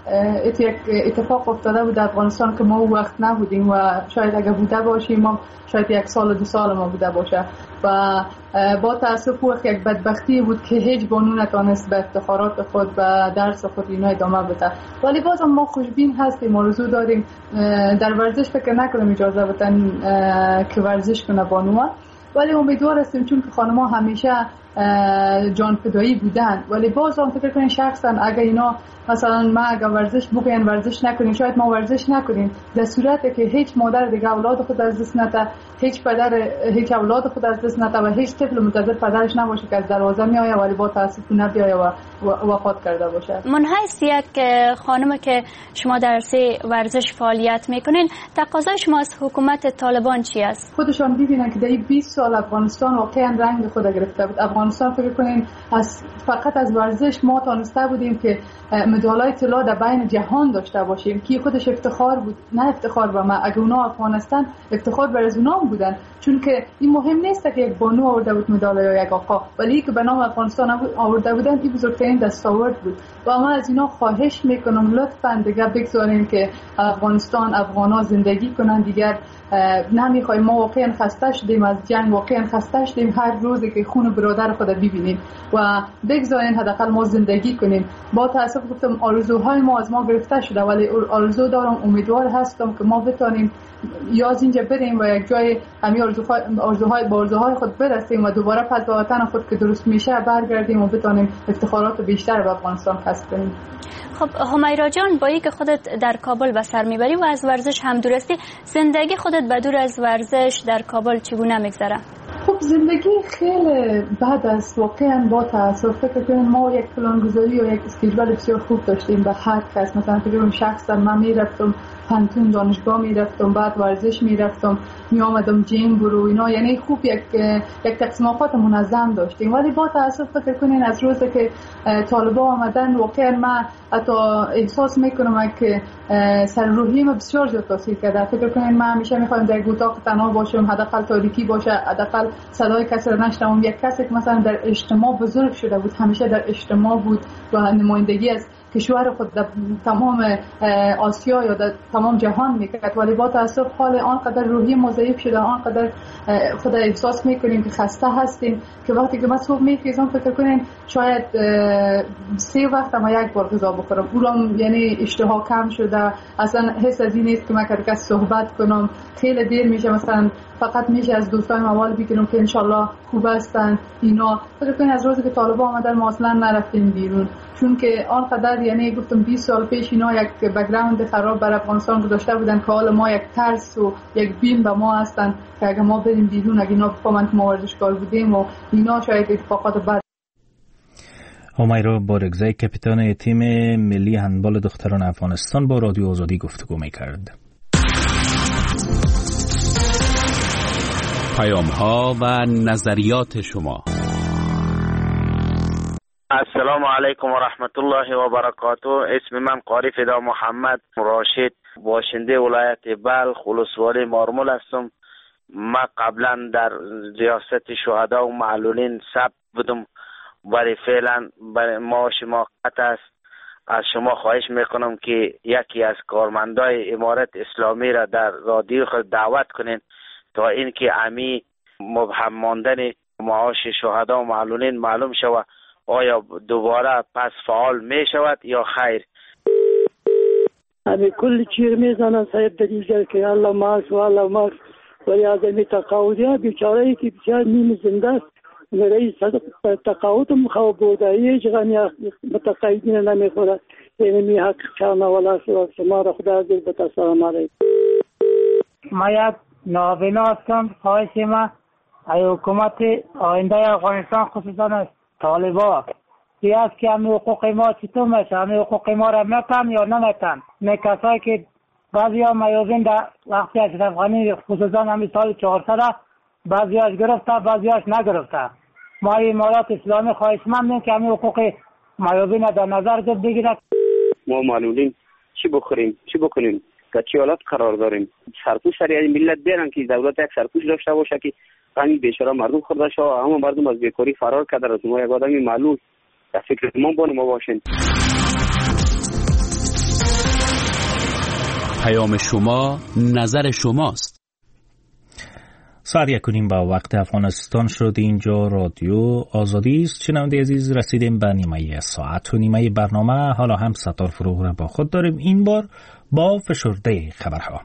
یک اتفاق افتاده بود در افغانستان که ما وقت نبودیم و شاید اگر بوده باشیم ما شاید 1 سال 2 سال ما بوده باشه و با تاسف وقت یک بدبختی بود که هیچ بانو نتونست به افتخارات خود و درس خود اینا ادامه بده. ولی بازم ما خوشبین هستیم، آرزو داریم در ورزش فکر نکنیم اجازه بدن که ورزش کنه بانوها، ولی امیدوار هستیم چون که خانم‌ها همیشه جان فدایی بودن. ولی باز هم فکر کنین شخصا اگه اینا مثلا ما اگه ورزش بگن ورزش نکنیم، شاید ما ورزش نکنیم در صورتی که هیچ مادر دیگه اولاد خود از دست نده، هیچ پدر هیچ اولاد خود از دست نده و هیچ طفل منتظر پدرش نباشه که از دروازه میآید ولی با تاسف نبیاید و وفات کرده باشه. من حیث یک خانم که شما در عرصه ورزش فعالیت میکنین، تقاضای شما از حکومت طالبان چی است؟ خودشان ببینن که در 20 سال افغانستان واقعا رنگ خود گرفته بود. افغانستان فکر کنین فقط از ورزش ما تونسته بودیم که مدالای طلا در بین جهان داشته باشیم که خودش افتخار بود. نه افتخار به ما، اگه اونا افغانستان افتخار بر از اونا بودن، چون که این مهم نیست که یک بانو آورده بود مدال یا یک آقا، ولی که به نام افغانستان آورده بودن این بزرگترین دستاورد بود و من از اینا خواهش میکنم لطفاً دیگه بگذارین که افغانستان افغانا زندگی کنن. دیگر نمیخوایم، ما واقعا خسته شدیم از جنگ، واقعا خسته شدیم هر روزی که خون برادر خود ببینیم و بگذارین حداقل ما زندگی کنیم. با تاسف گفتم آرزوهای ما از ما گرفته شده، ولی آرزو دارم، امیدوار هستم که ما بتونیم یا از اینجا بریم و یک جای همین آرزوهای خود برسیم و دوباره پس به وطن خود که درست میشه برگردیم و بتونیم افتخارات بیشتر به افغانستان کسب کنیم. خب همیرا جان، با اینکه خودت در کابل به سر میبری و از ورزش هم دورستی، زندگی خودت بدور از ورزش در کابل چگونه میگذره؟ خب زندگی خیلی بد است واقعا. با تاسف فکر کنم ما یک پلانگذاری و یک اسکیجول بسیار خوب داشتیم به هر کس. مثلا فکر کنم شخصا من میرفتم پنتون دانشگاه میرفتم، بعد ورزش میرفتم، میآمدم جیم برو اینا، یعنی خوب یک تقسیم اوقات منظم داشتیم. ولی با تاسف فکر کنین از روزی که طالبان آمدن واقعا من حتی احساس میکنم که سر روحیم بسیار زیاد تاثیر کرده. فکر کنین من همیشه میخوام در اتاق تنها باشم، حداقل تاریکی باشه، حداقل صدای کسی رو نشنوم. یک کسی که مثلا در اجتماع بزرگ شده بود، همیشه در اجتماع بود و نمایندگی از کشور خود در تمام آسیا یا در تمام جهان میکرد، ولی با تاسف حال آنقدر روحی ما ضعیف شده، آنقدر خود احساس میکنیم که خسته هستیم که وقتی که من صبح میخیزم فکر کنین شاید 3 وقت ما یک بار غذا بخورم، اونم یعنی اشتها کم شده، اصلا حس از این نیست که من که صحبت کنم. خیلی دیر میشه، مثلا فقط میشه از دوستان موال بگیرم که انشالله خوب هستن اینا. فکر کنین از روزی که طالبان آمدن ما اصلا نرفتیم بیرون، چون که آنقدر یعنی گفتم 20 سال پیش اینا یک بک‌گراند خراب بر افغانستان گذاشته بودن که حالا ما یک ترس و یک بیم به ما هستن که اگه ما بریم بیرون، اگه اینا بفهمن که ما ورزشکار بودیم و اینا، شاید اتفاقات بد. همیرا بارگزای کاپیتان تیم ملی هندبال دختران افغانستان با رادیو آزادی گفتگو می‌کرد. پیام‌ها و نظریات شما. السلام علیکم و رحمت الله و برکاته. اسم من قاری فدا محمد راشد، باشنده ولایت بلخ ولسوالی مارمول هستم. من قبلا در ریاست شهدا و معلولین ثبت بودم، ولی فعلا معاش موقت است. از شما خواهش میکنم که یکی از کارمندای امارت اسلامی را در رادیو خود دعوت کنین تا اینکه امی مبهم ماندن معاش شهدا و معلولین معلوم شود آیا دوباره پس فعال می شود یا خیر. همه کل چیر میزنن صاحب در اینجا که الله ماکس و الله ماکس، ولی از این تقاعدی ها بیچاره که بسیار نیم زنده است، رئیس تقاعد مخواه بوده هیچ غنی متقاعدین نمیخوره. اینمی حق چانه ولا شما را خدا دیر بتا. سلام علیکم. ما یک نابینا هستم. خواهش من ای حکومت آینده افغانستان خصوصا طالبان بیاد که همین حقوق ما چطور میشه، همین حقوق ما را میتن یا نمیتن. نه کسایی که بعضی ها میابین در وقتی اشرف غنی خصوصا همین سال 400 بعضی هاش گرفته بعضی هاش نگرفته. ما امارات اسلامی خواهش مندیم که همین حقوق میابین در نظر بگیرد. ما معلولین چی بخوریم چی بکنیم در چه حالت قرار داریم؟ سرپوش سریع ملت بیارن که دولت یک سرپوش داشته باشه که همین بیچاره مردم خورده شه، همه مردم از بیکاری فرار کرده. از ما یک آدمی معلول در فکر ما باشین. پیام شما نظر شماست. ساعت 1:30 با وقت افغانستان شد. اینجا رادیو آزادی است. شنونده عزیز، رسیدیم به نیمه ساعت و نیمه برنامه. حالا هم ستار فروغ را با خود داریم، این بار با فشرده خبرها.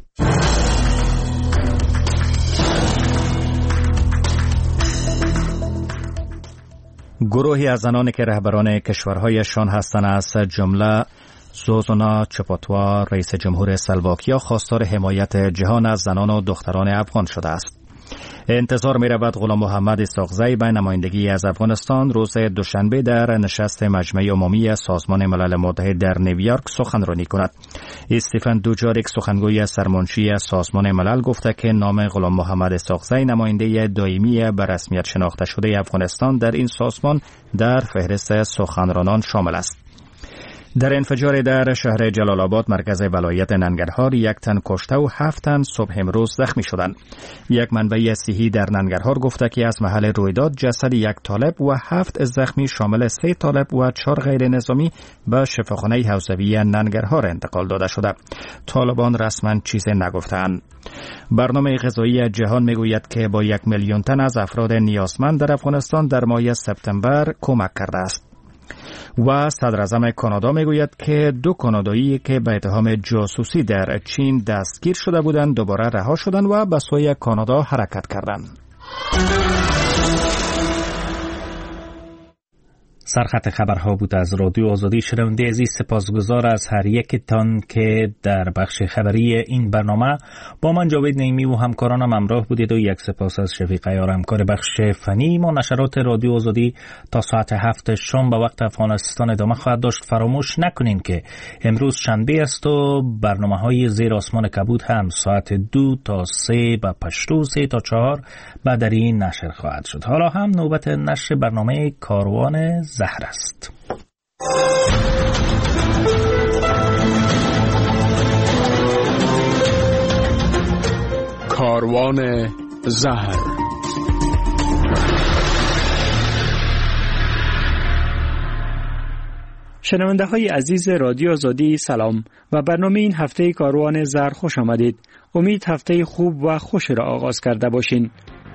گروهی از زنانی که رهبران کشورهایشان هستند از جمله زوزانا چپوتوا رئیس جمهور اسلواکیا خواستار حمایت جهان از زنان و دختران افغان شده است. انتظار می رود غلام محمد اسحاقزی به نمایندگی از افغانستان روز دوشنبه در نشست مجمع عمومی سازمان ملل متحد در نیویورک سخنرانی کند. استیفن دوجاریک سخنگوی سرمنشی سازمان ملل گفته که نام غلام محمد اسحاقزی نماینده دائمی به رسمیت شناخته شده افغانستان در این سازمان در فهرست سخنرانان شامل است. در انفجار در شهر جلال آباد مرکز ولایت ننگرهار 1 تن کشته و 7 تن صبح امروز زخمی شدند. یک منبع صحی در ننگرهار گفته که از محل رویداد جسد 1 طالب و 7 زخمی شامل 3 طالب و 4 غیر نظامی به شفاخانه حوزوی ننگرهار انتقال داده شده. طالبان رسما چیزی نگفتند. برنامه غذایی جهان میگوید که با 1 میلیون تن از افراد نیازمند در افغانستان در ماه سپتامبر کمک کرده است. و صدر اعظم کانادا میگوید که 2 کانادایی که به اتهام جاسوسی در چین دستگیر شده بودند دوباره رها شدند و به سوی کانادا حرکت کردند. سرخط خبرها بود از رادیو آزادی. شنونده عزیز، سپاسگزار از هر یکتان که در بخش خبری این برنامه با من جاوید نعیمی و همکارانم همراه بودید و یک سپاس از شفیق عیار همکار بخش فنی. ما نشرات رادیو آزادی تا ساعت 7 شام به وقت افغانستان ادامه خواهد داشت. فراموش نکنین که امروز شنبه است و برنامه‌های زیر آسمان کبود هم ساعت 2 تا 3 و پشتو 3 تا 4 بعد این نشر خواهد شد. حالا هم نوبت نشر برنامه کاروان زهر است. کاروان زهر. شنونده های عزیز رادیو آزادی سلام و برنامه این هفته کاروان زهر خوش آمدید. امید هفته خوب و خوش را آغاز کرده باشین.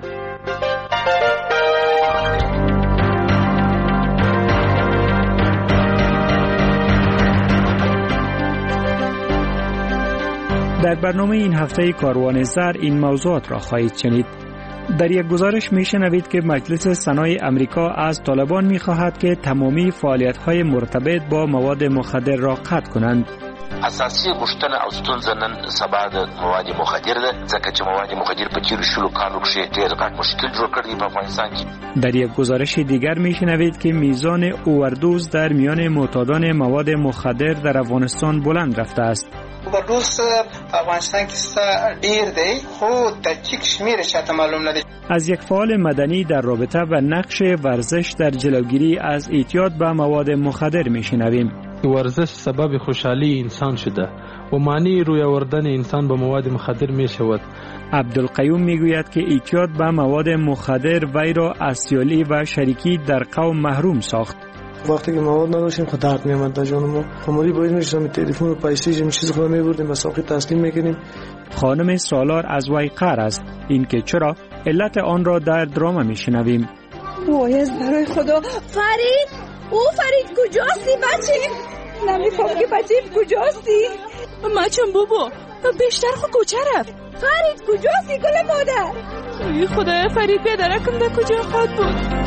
در برنامه این هفته کاروان زهر این موضوعات را خواهید شنید. در یک گزارش میشنوید که مجلس سنای امریکا از طالبان میخواهد که تمامی فعالیت‌های مرتبط با مواد مخدر را قطع کنند. اساسي غوښتنه او ستونزه نن سبا د مواد مخدر ده، ځکه چې مواد مخدر په تیرو شلو کالو کې ډېر غټ مشکل جوړ کړی په افغانستان کې. در یک گزارش دیگر میشنوید که میزان اووردوز در میان معتادان مواد مخدر در افغانستان بلند رفته است. اووردوز په افغانستان کې ډېر دی، خو دقیق شمیر چاته معلوم نه دی. از یک فعال مدنی در رابطه با نقش ورزش در جلوگیری از اعتیاد به مواد مخدر میشنویم. ورزش سبب خوشحالی انسان شده و معنی روی آوردن انسان به مواد مخدر می شود. عبدالقیوم میگوید که اعتیاد به مواد مخدر وی را از سیالی و شریکی در قوم محروم ساخت. وقتی که مواد نداشتیم خود درد میامد در جان ما. خماری باید میشدم تلفن و پیسه این چیز خود میبردیم و ساقی تسلیم میکنیم. خانم سالار از وی قهر است. این که چرا علت آن را در درام میشنویم. وایز برای خدا فرید، او فرید کجاستی بچه؟ نمیفهم که بچه کجاستی؟ مچم بابا بیشتر خود کجا رفت؟ فرید کجاستی گل مادر؟ ای خدای فرید بیادرکم در کجا خواهد بود؟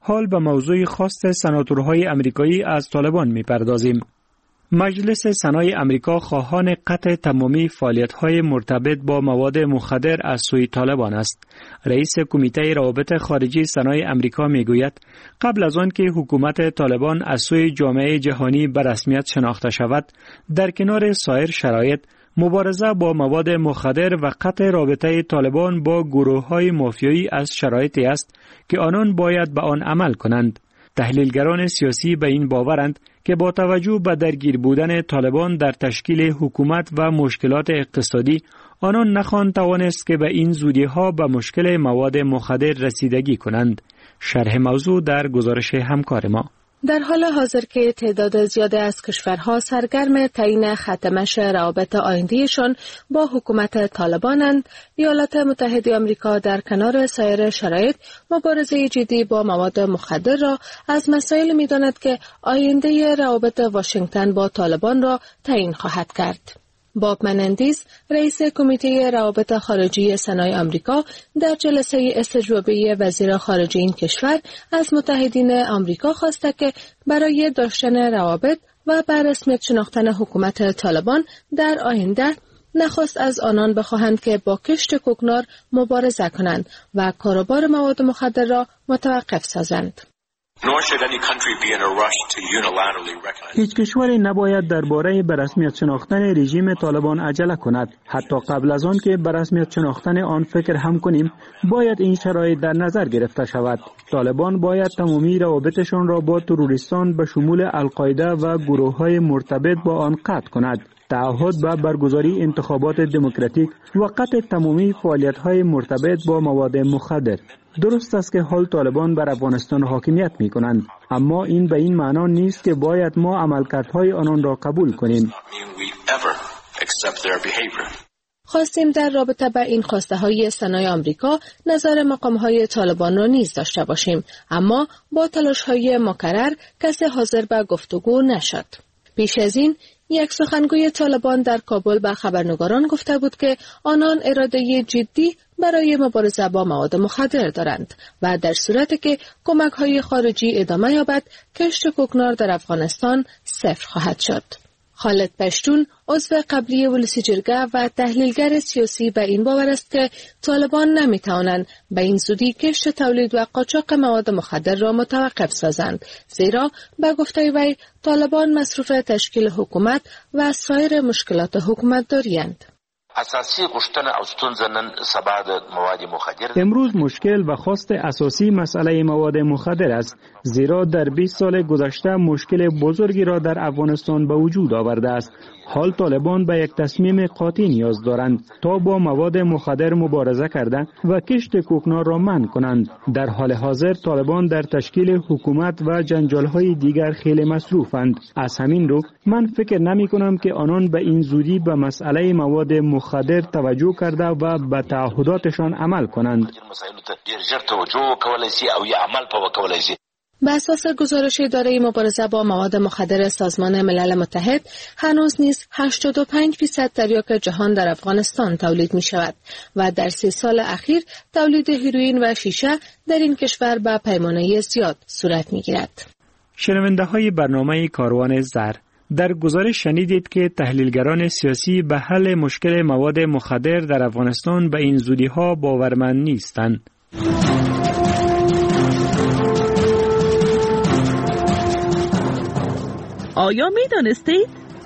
حال به موضوع خواست سناتورهای امریکایی از طالبان می‌پردازیم. مجلس سنای امریکا خواهان قطع تمامی فعالیت‌های مرتبط با مواد مخدر از سوی طالبان است. رئیس کمیته روابط خارجی سنای امریکا میگوید قبل از آن که حکومت طالبان از سوی جامعه جهانی به رسمیت شناخته شود، در کنار سایر شرایط مبارزه با مواد مخدر و قطع رابطه طالبان با گروه‌های مافیایی از شرایطی است که آنان باید به آن عمل کنند. تحلیلگران سیاسی به این باورند که با توجه به درگیر بودن طالبان در تشکیل حکومت و مشکلات اقتصادی، آنان نخواهند توانست که به این زودی‌ها به مشکل مواد مخدر رسیدگی کنند. شرح موضوع در گزارش همکار ما. در حال حاضر که تعداد زیاد از کشورها سرگرم تعیین ختمش روابط آینده‌شان با حکومت طالبانند، ایالات متحده آمریکا در کنار سایر شرایط مبارزه جدی با مواد مخدر را از مسائل می‌داند که آینده روابط واشنگتن با طالبان را تعیین خواهد کرد. باب منندیز، رئیس کمیته روابط خارجی سنای آمریکا، در جلسه استجوابی وزیر خارجه این کشور از متحدین آمریکا خواسته که برای داشتن روابط و به رسمیت شناختن حکومت طالبان در آینده نخست از آنان بخواهند که با کشت کوکنار مبارزه کنند و کاروبار مواد مخدر را متوقف سازند. هیچ کشوری نباید درباره به رسمیت شناختن رژیم طالبان عجله کند. حتی قبل از آن که به رسمیت شناختن آن فکر هم کنیم، باید این شرایط در نظر گرفته شود. طالبان باید تمامی روابطشان را با تروریستان به شمول القاعده و گروه‌های مرتبط با آن قطع کند. تعهد به برگزاری انتخابات دموکراتیک و قطع تمامی فعالیت‌های مرتبط با مواد مخدر. درست است که حال طالبان بر افغانستان حاکمیت می‌کنند، اما این به این معنا نیست که باید ما عملکردهای آنان را قبول کنیم. خواستیم در رابطه با این خواسته‌های سنای آمریکا نظر مقام‌های طالبان را نیز داشته باشیم، اما با تلاش‌های مکرر کسی حاضر به گفتگو نشد. پیش از این یک سخنگوی طالبان در کابل به خبرنگاران گفته بود که آنان اراده جدی برای مبارزه با مواد مخدر دارند و در صورتی که کمک‌های خارجی ادامه یابد، کشت کوکنار در افغانستان صفر خواهد شد. خالد پشتون، عضو قبلی ولسی جرگه و تحلیلگر سیاسی، به این باور است که طالبان نمی‌توانند به این زودی کشت تولید و قاچاق مواد مخدر را متوقف سازند، زیرا به گفته وی طالبان مصروف تشکیل حکومت و سایر مشکلات حکومتداری‌اند. اساسی غشتن او ستونزه نن سبا د مواد مخدر. امروز مشکل و خواست اساسی مسئله مواد مخدر است، زیرا در 20 سال گذشته مشکل بزرگی را در افغانستان به وجود آورده است. حال طالبان به یک تصمیم قاطع نیاز دارند تا با مواد مخدر مبارزه کردند و کشت کوکنار را منع کنند. در حال حاضر طالبان در تشکیل حکومت و جنجال‌های دیگر خیلی مصروفند. از همین رو من فکر نمی‌کنم که آنان به این زودی به مسئله مواد مخدر توجه کرده و به تعهداتشان عمل کنند. به اساس گزارش اداره مبارزه با مواد مخدر سازمان ملل متحد، هنوز نیز 85% تریاک جهان در افغانستان تولید می شود و در 3 سال اخیر تولید هیروئین و شیشه در این کشور به پیمانه زیاد صورت می گیرد. شنونده های برنامه کاروان زر، در گزارش شنیدید که تحلیلگران سیاسی به حل مشکل مواد مخدر در افغانستان به این زودی ها باورمند نیستند. آیا می دانستید؟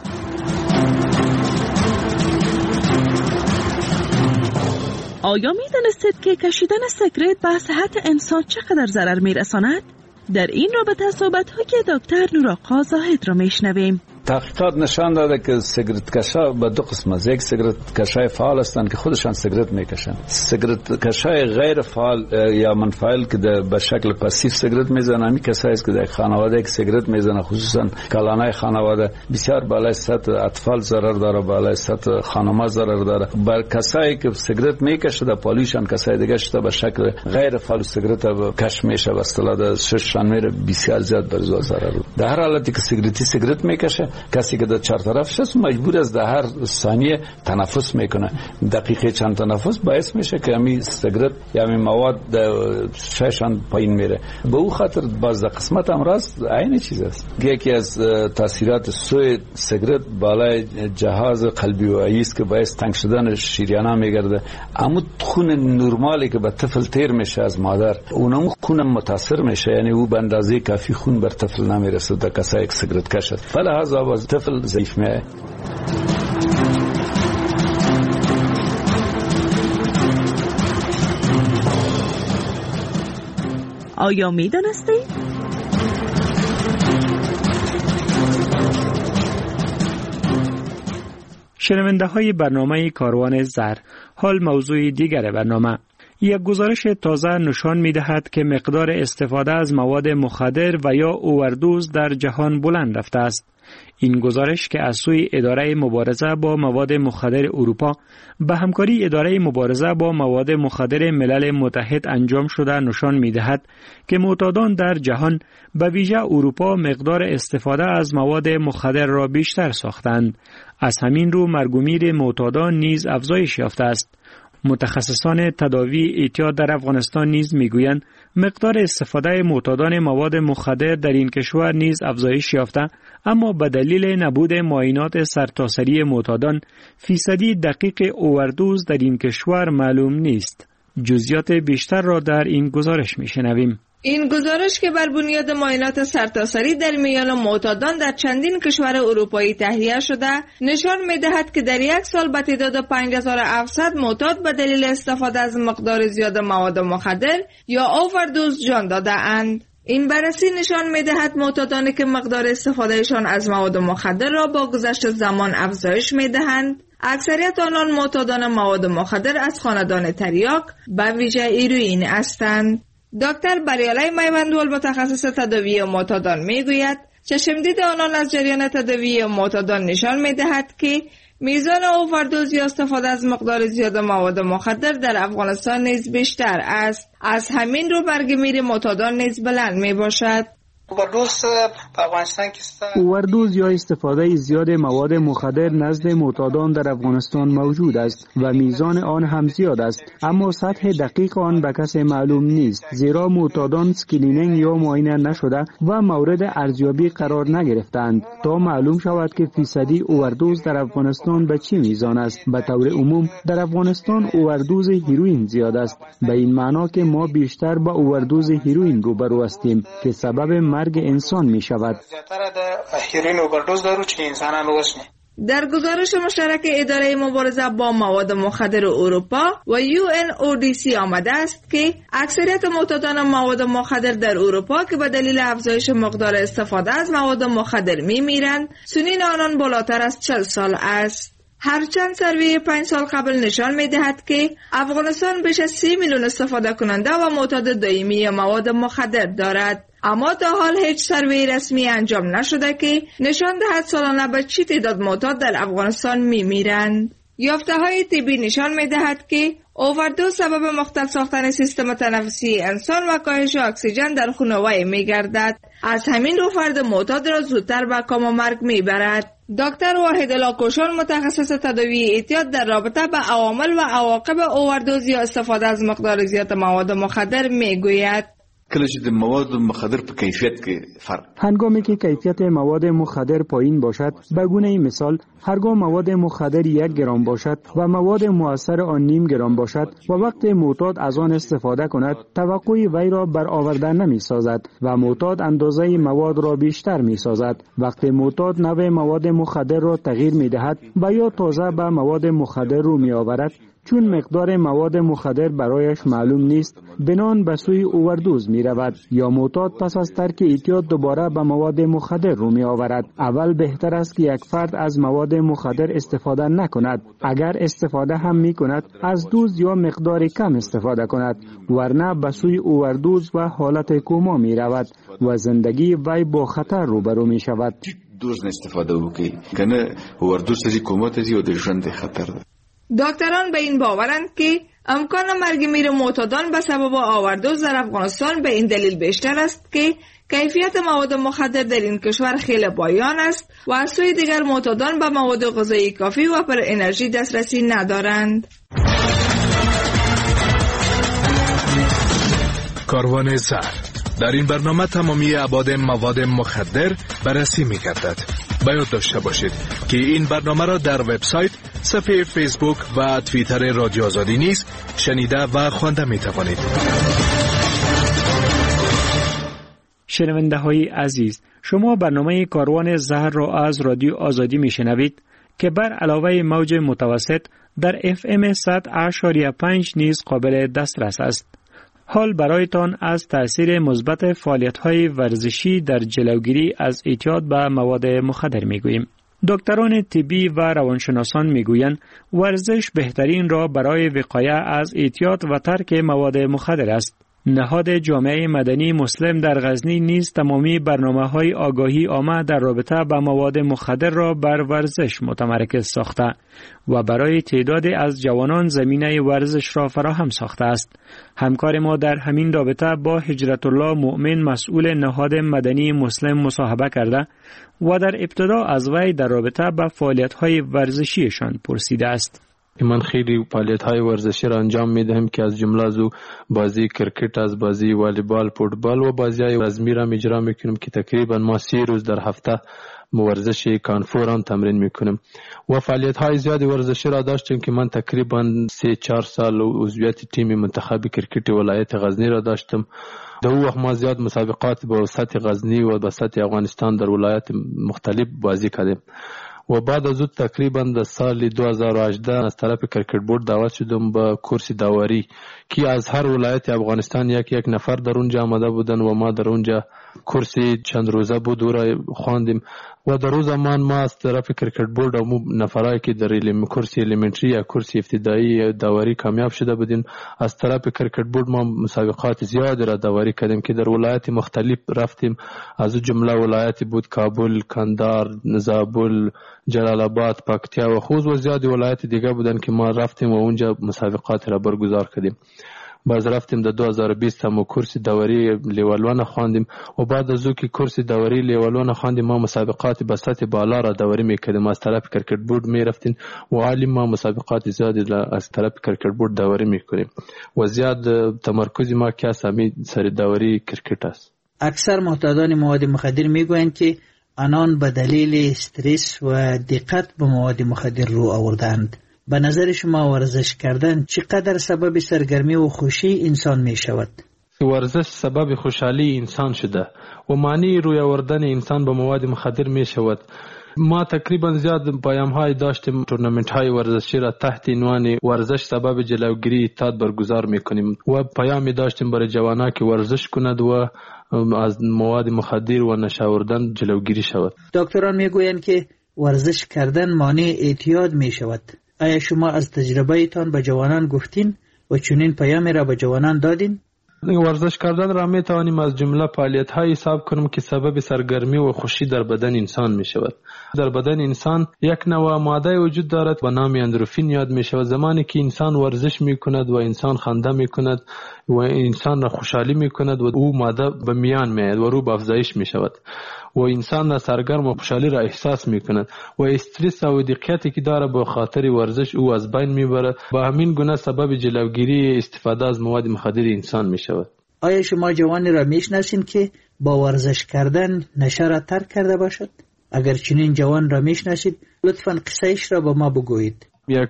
آیا می دانستید که کشیدن سیگارت به صحت انسان چقدر ضرر می رساند؟ در این رابطه صحبت‌های دکتر نورآقا زاهد را میشنویم. تحقیقات نشان داده که سیگارت کشا به 2 قسم است. یک سیگارت کشای فعال هستند که خودشان سیگارت میکشند. سیگارت کشای غیر فعال یا منفعل که به شکل پاسیو سیگارت میزنند. همین کسایی است که در خانواده یک سیگارت میزنند، خصوصا کلانای خانواده بسیار بالای سطح اطفال ضرر داره، بالای سطح خانم‌ها ضرر داره. بر کسایی که سیگارت میکشند در پالیشان کسای دیگه شده به شکل غیر فعال سیگارت کش میشه، به اصطلاح ششان میره، بسیار زیاد بر ضرر. در هر حالتی که سیگارت میکشه کسی که در چهارطرفش است مجبور است در هر ثانیه تنفس میکنه. دقیقه چند تنفس باعث میشه که همین سیگرت یا همین مواد ششان پایین میره. به او خاطر باز در قسمت امراض عین چیز است. یکی از تاثیرات سوی سیگرت بالای جهاز قلبی و ایست که باعث تنگ شدن شریان‌ها میگرده. اما خون نرمالی که به طفل تیر میشه از مادر اونم خون متاثر میشه، یعنی او به اندازه کافی خون بر طفل نمیرسه در کسایی که سیگرت کش است. فلهذا باز طفل ضعیف میشه. آیا میدانستید؟ شنونده های برنامه کاروان زر، حال موضوع دیگر برنامه. یک گزارش تازه نشان می دهد که مقدار استفاده از مواد مخدر و یا اووردوز در جهان بلند رفته است. این گزارش که از سوی اداره مبارزه با مواد مخدر اروپا به همکاری اداره مبارزه با مواد مخدر ملل متحد انجام شده نشان می دهد که معتادان در جهان به ویژه اروپا مقدار استفاده از مواد مخدر را بیشتر ساختند. از همین رو مرگ و میر معتادان نیز افزایش یافته است. متخصصان تداوی اعتیاد در افغانستان نیز میگویند مقدار استفاده معتادان مواد مخدر در این کشور نیز افزایش یافته، اما به دلیل نبود معاینات سرتاسری معتادان فیصدی دقیق اووردوز در این کشور معلوم نیست. جزئیات بیشتر را در این گزارش میشنویم. این گزارش که بر بنیاد معاینات سرتاسری در میان معتادان در چندین کشور اروپایی تهیه شده نشان می‌دهد که در یک سال به تعداد 5700 معتاد به دلیل استفاده از مقدار زیاد مواد مخدر یا اووردوز جان داده‌اند. این بررسی نشان می‌دهد معتادانی که مقدار استفادهشان از مواد مخدر را با گذشت زمان افزایش می‌دهند، اکثریت آنان معتادان مواد مخدر از خاندان تریاک به ویژه هیروئین هستند. دکتر بریالی میوندول متخصص تداوی معتادان میگوید چشمدید آنان از جریان تداوی معتادان نشان میدهد که میزان اووردوز یا استفاده از مقدار زیاد مواد مخدر در افغانستان نیز بیشتر است. از همین رو مرگ میر معتادان نیز بلند می باشد. اووردوز یا استفاده زیاد مواد مخدر نزد معتادان در افغانستان موجود است و میزان آن هم زیاد است، اما سطح دقیق آن به کسی معلوم نیست، زیرا معتادان اسکرینینگ یا معاینه نشده و مورد ارزیابی قرار نگرفتند تا معلوم شود که فیصدی اووردوز در افغانستان به چه میزان است. به طور عموم در افغانستان اووردوز هیروئین زیاد است، به این معنا که ما بیشتر با اووردوز هیروئین روبرو هستیم که سبب مرگ انسان می شود. در گزارش مشترک اداره مبارزه با مواد مخدر اروپا و UNODC آمده است که اکثریت معتادان مواد مخدر در اروپا که به دلیل افزایش مقدار استفاده از مواد مخدر می میرند، سنین آنان بالاتر از 40 سال است. هرچند سروی 5 سال قبل نشان می دهد که افغانستان بیش از 30 میلیون استفاده کننده و معتاد دائمی مواد مخدر دارد، اما تا حال هیچ سروی رسمی انجام نشده که نشان دهد سالانه به چه تعداد معتاد در افغانستان می میرند. یافته های طبی نشان می دهد که اووردوز سبب مختل ساختن سیستم تنفسی انسان و کاهش اکسیژن در خون وی می گردد. از همین رو فرد معتاد را زودتر به کام و مرگ می برد. دکتر واحدالله کوشان متخصص تداوی اعتیاد در رابطه با عوامل و عواقب اووردوز یا استفاده از مقدار زیاد مواد مخدر می گوید. هنگامی که کیفیت مواد مخدر پایین باشد، به گونه مثال هرگاه مواد مخدر 1 گرم باشد و مواد مؤثر آن نیم گرم باشد و وقت معتاد از آن استفاده کند، توقع وی را برآورده نمی سازد و معتاد اندازه مواد را بیشتر می سازد. وقتی معتاد نوع مواد مخدر را تغییر می دهد و یا تازه به مواد مخدر رو می آورد، چون مقدار مواد مخدر برایش معلوم نیست، بنان به سوی اووردوز می رود یا معتاد پس از ترک اعتیاد دوباره به مواد مخدر رو می آورد. اول بهتر است که یک فرد از مواد مخدر استفاده نکند. اگر استفاده هم می کند، از دوز یا مقدار کم استفاده کند، ورنه به سوی اووردوز و حالت کوما می رود و زندگی وی با خطر روبرو می شود. دوز استفاده وکړي کنه اووردوز ته کوما ته او د ژوند خطر ده. دکتران به این باورند که امکان مرگ میر معتادان به سبب آوردوز در افغانستان به این دلیل بیشتر است که کیفیت مواد مخدر در این کشور خیلی پایان است و از سوی دیگر معتادان به مواد غذایی کافی و پر انرژی دسترسی ندارند. کاروان زر. در این برنامه تمامی ابعاد مواد مخدر بررسی می‌گردد. باید داشته باشید که این برنامه را در وبسایت، صفحه فیسبوک و توییتر رادیو آزادی نیز شنیده و خوانده می‌توانید. شنونده های عزیز، شما برنامه کاروان زهر را از رادیو آزادی میشنوید که بر علاوه موج متوسط در FM 100.5 نیز قابل دسترس است. حال برایتان از تأثیر مثبت فعالیت‌های ورزشی در جلوگیری از اعتیاد به مواد مخدر میگوییم. دکتران طبی و روانشناسان میگویند ورزش بهترین راه برای وقایه از اعتیاد و ترک مواد مخدر است. نهاد جامعه مدنی مسلم در غزنی نیز تمامی برنامه‌های آگاهی عامه در رابطه با مواد مخدر را بر ورزش متمرکز ساخته و برای تعدادی از جوانان زمینه ورزش را فراهم ساخته است. همکار ما در همین رابطه با هجرت الله مؤمن مسئول نهاد مدنی مسلم مصاحبه کرده و در ابتدا از وی در رابطه با فعالیت‌های ورزشیشان پرسیده است. من خیلی فعالیت‌های ورزشی را انجام می‌دهم که از جمله از بازی کرکت، از بازی والیبال، فوتبال و بازی‌های رزمی را اجرا می‌کنم که تقریبا ما 3 روز در هفته ورزش کانفور هم تمرین می‌کنم و فعالیت‌های زیادی ورزشی را داشتم که من تقریبا 3-4 سال عضویت تیم منتخب کرکت ولایت غزنی را داشتم. در اون وقت ما زیاد مسابقات به سطح غزنی و به سطح افغانستان در ولایت مختلف بازی کردیم. و بعد از اون تقریبا در سال 2018 از طرف کرکت بورد دعوت شدم به کورس داوری که از هر ولایت افغانستان یک نفر در اونجا آمده بودن و ما در اونجا کورس چند روزه بود و را خواندیم و در روز زمان ما از طرف کرکت بورد و نفرایی که در کورس الیمنتری یا کورس ابتدایی داوری کامیاب شده بودیم از طرف کرکت بورد ما مسابقات زیادی را داوری کردیم که در ولایت مختلف رفتیم. از جمله ولایت بود کابل، کندهار، زابل، جلال آباد، پکتیا و خوست و زیادی ولایت دیگه بودن که ما رفتیم و اونجا مسابقات را برگزار کردیم. باز رفتیم در 2020 هم کورس داوری لیول 1 خواندیم و بعد از اون که کورس داوری لیول 1 خواندیم ما مسابقات به سطح بالا را داوری میکردیم. از طرف کرکت بورد میرفتیم و عالی ما مسابقات زیادی از طرف کرکت بورد داوری میکنیم و زیاد تمرکز ما که همین سر داوری کرکت است. اکثر معتادان مواد مخدر میگویند که آنان به دلیل استرس و دقت به مواد مخدر رو آوردند. به نظر شما ورزش کردن چقدر سبب سرگرمی و خوشی انسان می شود؟ ورزش سبب خوشحالی انسان شده و معنی روی آوردن انسان به مواد مخدر می شود. ما تقریبا زیاد پیام‌های داشتیم تورنمنت‌های ورزشی را تحت عنوان ورزش سبب جلوگیری اعتیاد برگزار می‌کنیم و پیامی داشتیم برای جوانان که ورزش کنند و از مواد مخدر و نشه آوردن جلوگیری شود. دکتران میگویند که ورزش کردن مانع اعتیاد می‌شود. آیا شما از تجربه‌تان به جوانان گفتین و چنین پیامی را به جوانان دادین؟ ورزش کردن را می توانیم از جمله فعالیت‌های حساب کنیم که سبب سرگرمی و خوشی در بدن انسان می شود. در بدن انسان یک نوع ماده وجود دارد به نام اندروفین یاد می شود. زمانی که انسان ورزش می کند و انسان خنده می کند و انسان را خوشحالی می کند و او ماده به میان می آید و رو به افزایش می شود و انسان را سرگرم و خوشحالی را احساس می کند و استرس و دقتی که داره به خاطر ورزش او از بین می برد. با همین گونه سبب جلوگیری استفاده از مواد مخدر انسان می شود. آیا شما جوانی را میشناسید که با ورزش کردن نشه را ترک کرده باشد؟ اگر چنین جوان را میشناسید لطفاً قصه‌اش را به ما بگویید. یک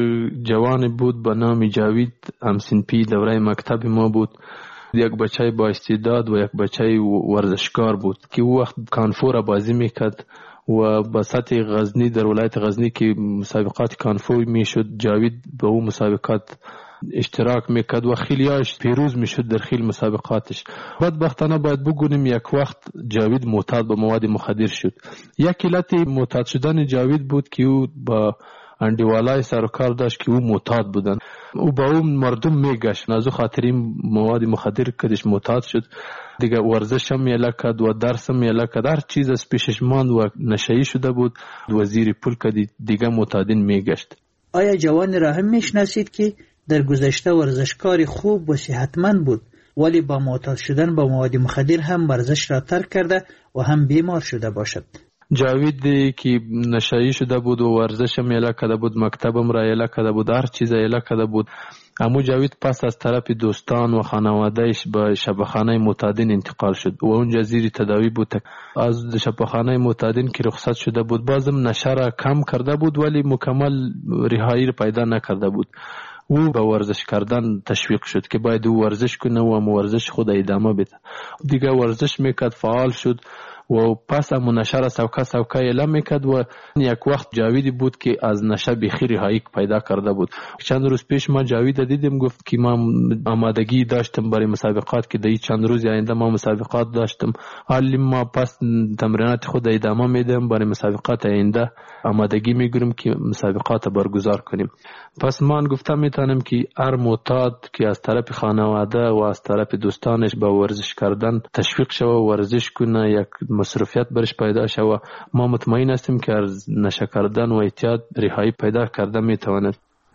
جوان بود به نام جاوید، همسنپی دوره مکتب ما بود. یک بچه با استعداد و یک بچه ورزشکار بود که او وقت کانفور بازی میکرد و به سطح غزنی در ولایت غزنی که مسابقات کانفور میشد جاوید به اون مسابقات اشتراک میکرد و خیلیاش پیروز میشد در خیلی مسابقاتش. بدبختانه باید بگوییم یک وقت جاوید معتاد به مواد مخدر شد. یک علت معتاد شدن جاوید بود که او با اندیوالای سرکار داشت که او معتاد بودن. او با اون مردم میگشت از خاطر این مواد مخدر کدش معتاد شد. دیگه ورزش هم میله کرد و درس هم میله کرد. هر چیز از پیشش ماند و نشهی شده بود و زیر پول کدی دیگه معتادین میگشت. آیا جوان را هم میشناسید که در گذشته ورزشکار خوب و صحتمند بود، ولی با معتاد شدن با مواد مخدر هم ورزش را ترک کرده و هم بیمار شده باشد. جاوید که نشایی شده بود و ورزش هم یلا کرده بود، مکتبم را یلا کرده بود، هر چیز یلا کرده بود. امو جاوید پس از طرف دوستان و خانوادهش به شفاخانه معتادین انتقال شد و اونجا زیر تداوی بود. از شفاخانه معتادین که رخصت شده بود بازم نشه را کم کرده بود، ولی مکمل رهایی را پیدا نکرده بود. او به ورزش کردن تشویق شد که باید او ورزش کنه و ورزش خود ادامه بده. دیگه ورزش میکرد، فعال شد و پس همون نشه را سوکه اعلام میکرد و یک وقت جاویدی بود که از نشه بخی رهایی پیدا کرده بود. چند روز پیش ما جاوید دیدیم، گفت که ما آمادگی داشتم برای مسابقات که در چند روز آینده ما مسابقات داشتم، حالی ما پس تمرینات خود ادامه میدم، برای مسابقات آینده آمادگی میگیریم که مسابقات برگزار کنیم. پس من گفتم میتونم که هر معتاد که از طرف خانواده و از طرف دوستانش به ورزش کردن تشویق شوه، ورزش کنه، یک مصروفیت برش پیدا شوه، ما مطمئن هستیم که از نشه کردن و اعتیاد رهایی پیدا کردن میتواند.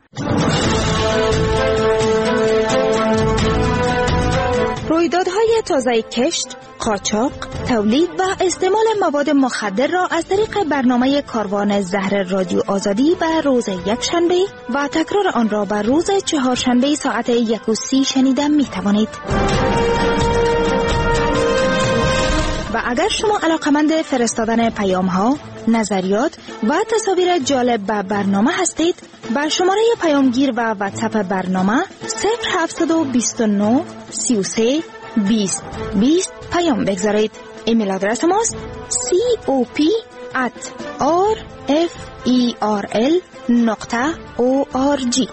رویدادهای تازه کشت، قاچاق، تولید و استعمال مواد مخدر را از طریق برنامه کاروان زهر رادیو آزادی به روز یکشنبه و تکرار آن را به روز چهارشنبه ساعت 1:30 شنیدن می توانید. و اگر شما علاقمند فرستادن پیام ها، نظریات و تصاویر جالب به برنامه هستید، با شماره پیامگیر و واتساپ برنامه 0729 33 20 20 پیام بگذارید. ایمیل آدرس ماست cop@rferl.org.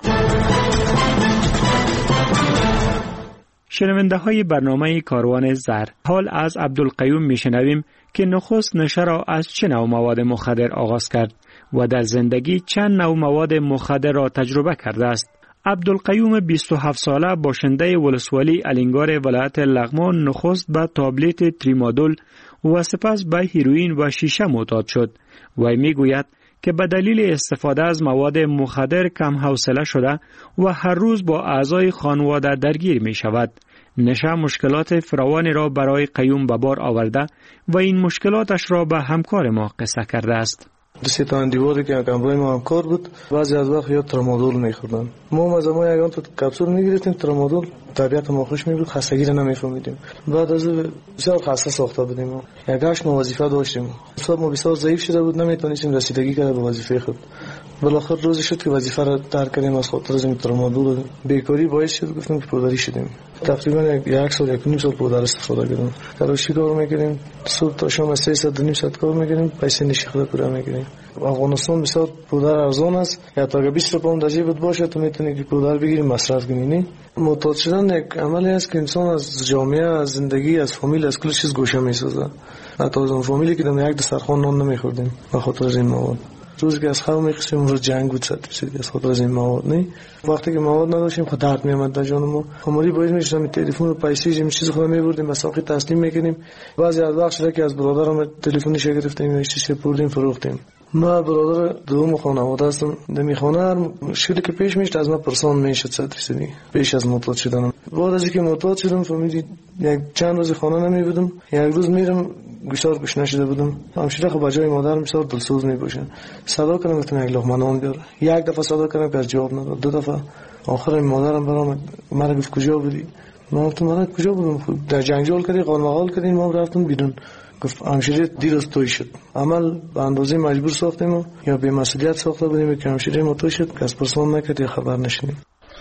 شنونده های برنامه کاروان زهر، حال از عبدالقیوم میشنویم که نخست نشه را از چه نوع مواد مخدر آغاز کرد و در زندگی چند نوع مواد مخدر را تجربه کرده است. عبدالقیوم 27 ساله باشنده ولسوالی الینگار ولایت لغمان نخست به تابلت تریمادول و سپس به هیروئین و شیشه معتاد شد و میگوید که به دلیل استفاده از مواد مخدر کم حوصله شده و هر روز با اعضای خانواده درگیر می شود. نشه مشکلات فراوانی را برای قیوم به بار آورده و این مشکلاتش را به همکار ما قصه کرده است. دستی تا دیواری که همراه ما همکار بود، بعضی از وقت یا ترامادول می‌خوردن. ما از ما یگان تو کپسول می‌گرفتیم ترامادول، طبیعت ما خوش می‌بود، خستگی را نمی‌فهمیدیم. بعد از بسیار خسته ساخته بودیم. ما 8 ماه وظیفه داشتیم. حساب ما بسیار ضعیف شده بود، نمی‌تونستیم رسیدگی کنیم به وظیفه خود. بالاخره روزی شد که وظیفه را ترک کردیم از خاطر از ترامادول. بیکاری باعث شد گفتیم که پودری شدیم. تقریبا یک سال یک نیم سال پودر استفاده کردیم. تلاشی کار می‌کردیم، صبح تا شام 300 ساعت کار می‌کردیم، پیسه نشی خود پورا می‌کردیم. افغانستان بسیار پودر ارزان است، یا تا 20 روپیه در جیبت باشه تو میتونی که پودر بگیری مصرف کنی. معتاد شدن یک عملی است که انسان از جامعه، از زندگی، از فامیل، از کل چیز گوشه میسازه. حتی از اون فامیلی که در یک دسترخوان نان نمیخوردیم به خاطر از این مواد. روزی که از خواب میخواستیم اون رو جنگ بود صد از خاطر از این مواد. نه وقتی که مواد نداشتیم خود درد میامد در جان ما. خماری باید میشدم تلفن و پیسه این چیز خود میبردیم به ساقی تسلیم میکنیم. بعضی از وقت شده که از برادرم تلفنش گرفتیم و چیزی بردیم فروختیم. ما برادر دوم خانواده هستم. در میخانه مشکلی که پیش میشد از ما پرسان میشد 100% پیش از معتاد شدنم. بعد از اینکه معتاد شدم فهمیدید یک چند روز خانه نمی بودم. یک روز میرم گوشتار گوش نشده بودم. همشیره خب بجای مادرم بسیار دلسوز میباشن. صدا کردم گفتم یک لقمه نان بیار. یک دفعه صدا کردم که جواب نداد. دو دفعه آخر مادرم برام مرا گفت کجا بودی؟ من گفتم من کجا بودم؟ در جنگجول کردی قالمقال کردین ما رفتم بیرون. گفت همشیره دیر از توی شد. عمل به اندازه مجبور ساختیم یا به مسئولیت ساخته بودیم که همشیره ما توی شد که از پرسان نکرد یا خبر نشنیم.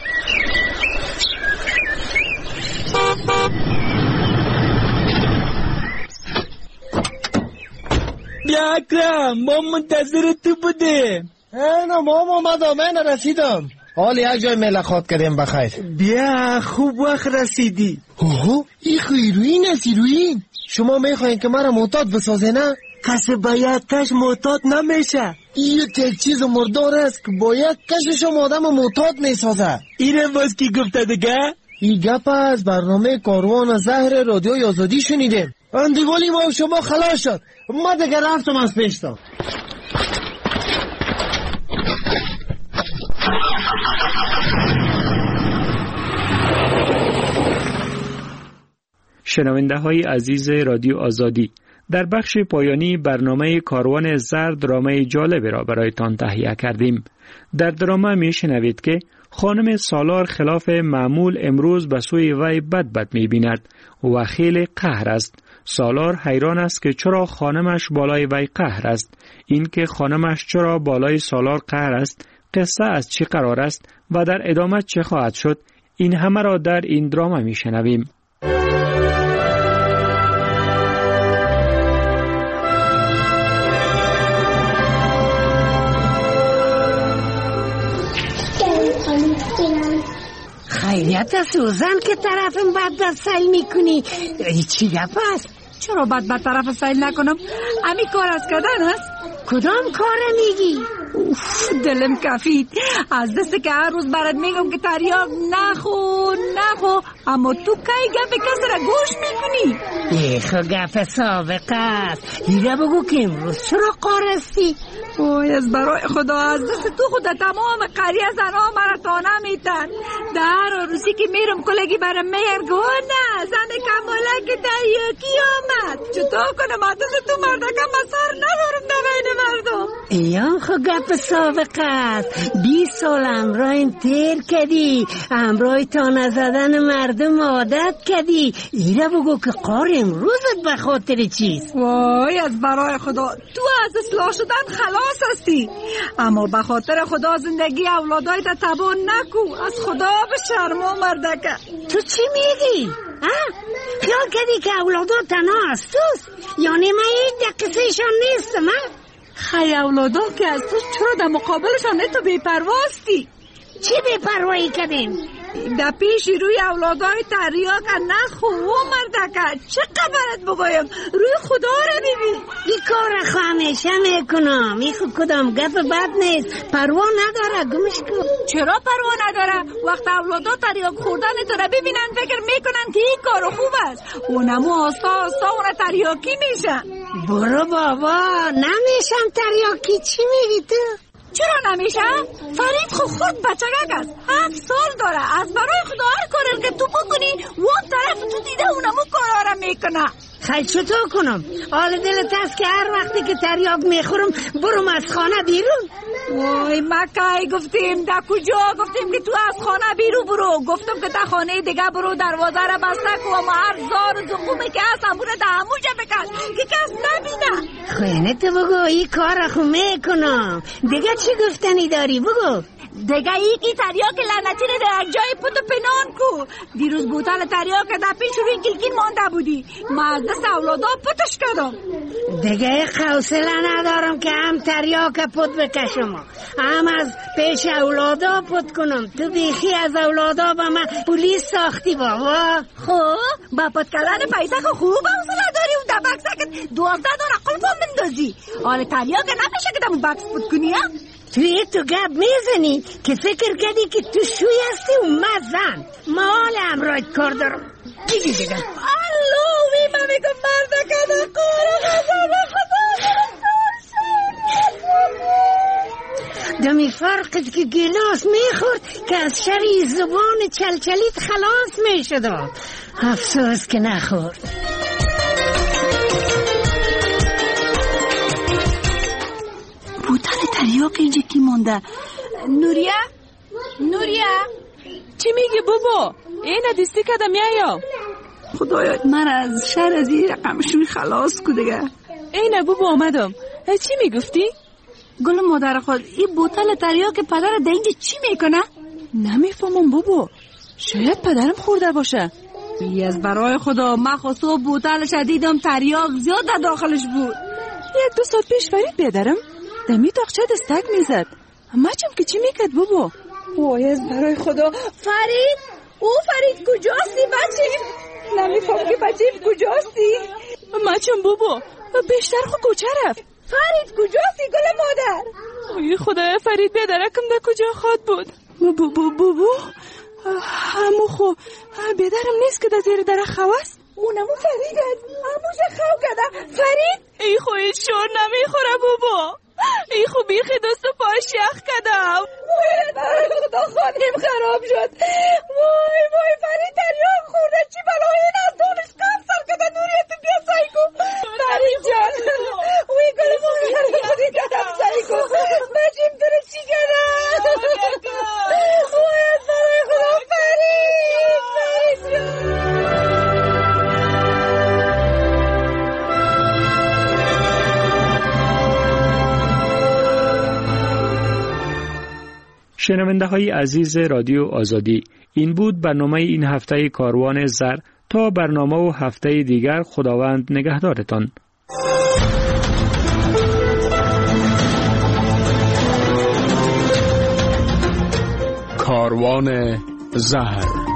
بیا اکرم ما منتظر تو بودیم. اینا ما اومدم من رسیدم. حال یک جای ملاقات کردیم بخیر. بیا خوب وقت رسیدی. اوه این هیروئین است هیروئین. شما میخواین که مرا معتاد بسازه نه؟ کسی باید کش معتاد نمیشه. این یک چیز مردار است که باید کشش آدم معتاد میسازه. اینه باز کی گفته دیگه؟ این گپ از برنامه کاروان زهر رادیو آزادی شنیدیم. اندیوالی ما شما خلاص شد. ما دیگه رفتم از پیشتم. شنونده های عزیز رادیو آزادی، در بخش پایانی برنامه کاروان زر درامه جالبی را برایتان تهیه کردیم. در درامه می شنوید که خانم سالار خلاف معمول امروز به سوی وی بد می بیند و خیلی قهر است. سالار حیران است که چرا خانمش بالای وی قهر است. این که خانمش چرا بالای سالار قهر است، قصه از چی قرار است و در ادامه چه خواهد شد، این همه را در این درامه می شنویم. خیریت سوزن که طرفم بد سیل میکنی. چی گپ است؟ چرا بد طرف سیل نکنم؟ امی کار از کردن هست؟ کدام کار میگی؟ دلم کفید از دست که هر روز برات میگم که تریاک نخو اما تو کی گپ کس را گوش میکنی؟ خو گپ سابقه است. دیگه بگو که امروز چرا قارستی؟ وای از برای خدا از دست تو خدا تمام قریه زنها مرا تانه میتن. در روزی که میرم کلگی برم میگن گونه زن کمالک تریاکی آمد. چطور کنم از دست تو مردکم مسار ندارم نبین مردم. ایام خو گپ سابقه است. 20 سال امرای تیر کردی، امرای تانه زدن مردم عادت کردی. ایره بگو که قار امروزت به خاطر چیست؟ وای از برای خدا تو از اصلاح شدن خلاص هستی، اما به خاطر خدا زندگی اولادای تا تباه نکو. از خدا به شرما مردکه. تو چی میگی؟ خیال کردی که اولادا تنها از توست؟ یعنی من یک دقیقهشان نیستم؟ خیلی اولادا که از تو چرا در مقابلشان تو بی‌پرواستی؟ چی بی‌پروایی کردیم؟ در پیش روی اولادای تریاک نخو مردکه. چه قبرت بگویم؟ روی خدا را ببین. این کار خو همیشه میکنم. این خو کدام گپ بد نیست. پروا نداره گمش کن. چرا پروا نداره؟ وقت اولادا تریاک خوردن تو را ببینن فکر میکنن که این کار خوب است. اونمو آستا اونا تریاکی میشن. برو بابا نمیشن تریاکی. چی میگی تو؟ چرا نمیشه؟ فرید خود بچگک است. 7 سال داره. از برای خدا هر کاری که تو بکنی وان طرف تو دیده اونمو کارا را میکنه. خیلی چطور کنم؟ حال دلت هست که هر وقتی که تریاک میخورم برم از خانه بیرون؟ وای مکای گفتیم در کجا گفتیم که تو از خانه بیرون برو؟ گفتم که تا خانه دیگه برو دروازه را بسته کو و هر زار و زخومی که هست همونه در همونجا بکش که کس نبینه. خوینه تو بگو این کار خو میکنم. دیگه چی گفتنی داری بگو؟ دیگه یکی تریاک لعنتی رو در جای پت و پنان کو. دیروز بوتل تریاک در پیش روی کلکین مانده بودی. من از دست اولادا پتش کردم. دیگه حوصله ندارم که هم تریاک پت بکشم هم از پیش اولادا پت کنم. تو بیخی از اولادا با من پولیس ساختی بابا. خب با پت کردن پیسه که خوب حوصله داری و در بکسه که 12 دور قلب هم بندازی. حال تریاک نمیشه که در بکس پت کنی. توی تو گپ میزنی که فکر کردی که تو شوی هستی و مزن. ما حال امرایت کار دارم. دیگه اللوی من میگم مردکه در کار غزر خدا دمی فرقت که گلاس میخورد که از شری زبان چلچلیت خلاص میشد. افسوس که نخورد. بوتل تریاک اینجا کی مونده؟ نوریا چی میگی بابا؟ اینا دیستی کدم یا خدایا من از شر از این رقمشون خلاص کو دیگه. اینا بابا آمدم. چی میگفتی؟ گل مادر خود این بوتل تریاک پدر در اینجا چی میکنه؟ نمیفهمم بابا. شاید پدرم خورده باشه. از برای خدا من خواستو بوتلش دیدم تریاک زیاد در داخلش بود. 1-2 ساعت پیش فرید بیادرم دمی تاقچه دستک میزد. مچم که چی میکرد بابا؟ وای از برای خدا فرید کجاستی بچیم؟ نمیفهم که بچیم کجاستی؟ مچم بابا بیشتر خود کجا رفت؟ فرید کجاستی گل مادر؟ ای خدا فرید بیادرکم در کجا خواد بود؟ بابا همو خو بیادرم نیست که در زیر در خواست؟ اونمو فرید هست هموشه خو کده. فرید ای خوی شور نمیخوره بابا. ای خو بیخی دست و پاش یخ کدم. وای برای خدا خانیم خراب شد. وای فرید تریاک خورده چی بلایی این از دونش کم شنونده های عزیز رادیو آزادی، این بود برنامه این هفته کاروان زر. تا برنامه و هفته دیگر خداوند نگهدارتان. کاروان زهر.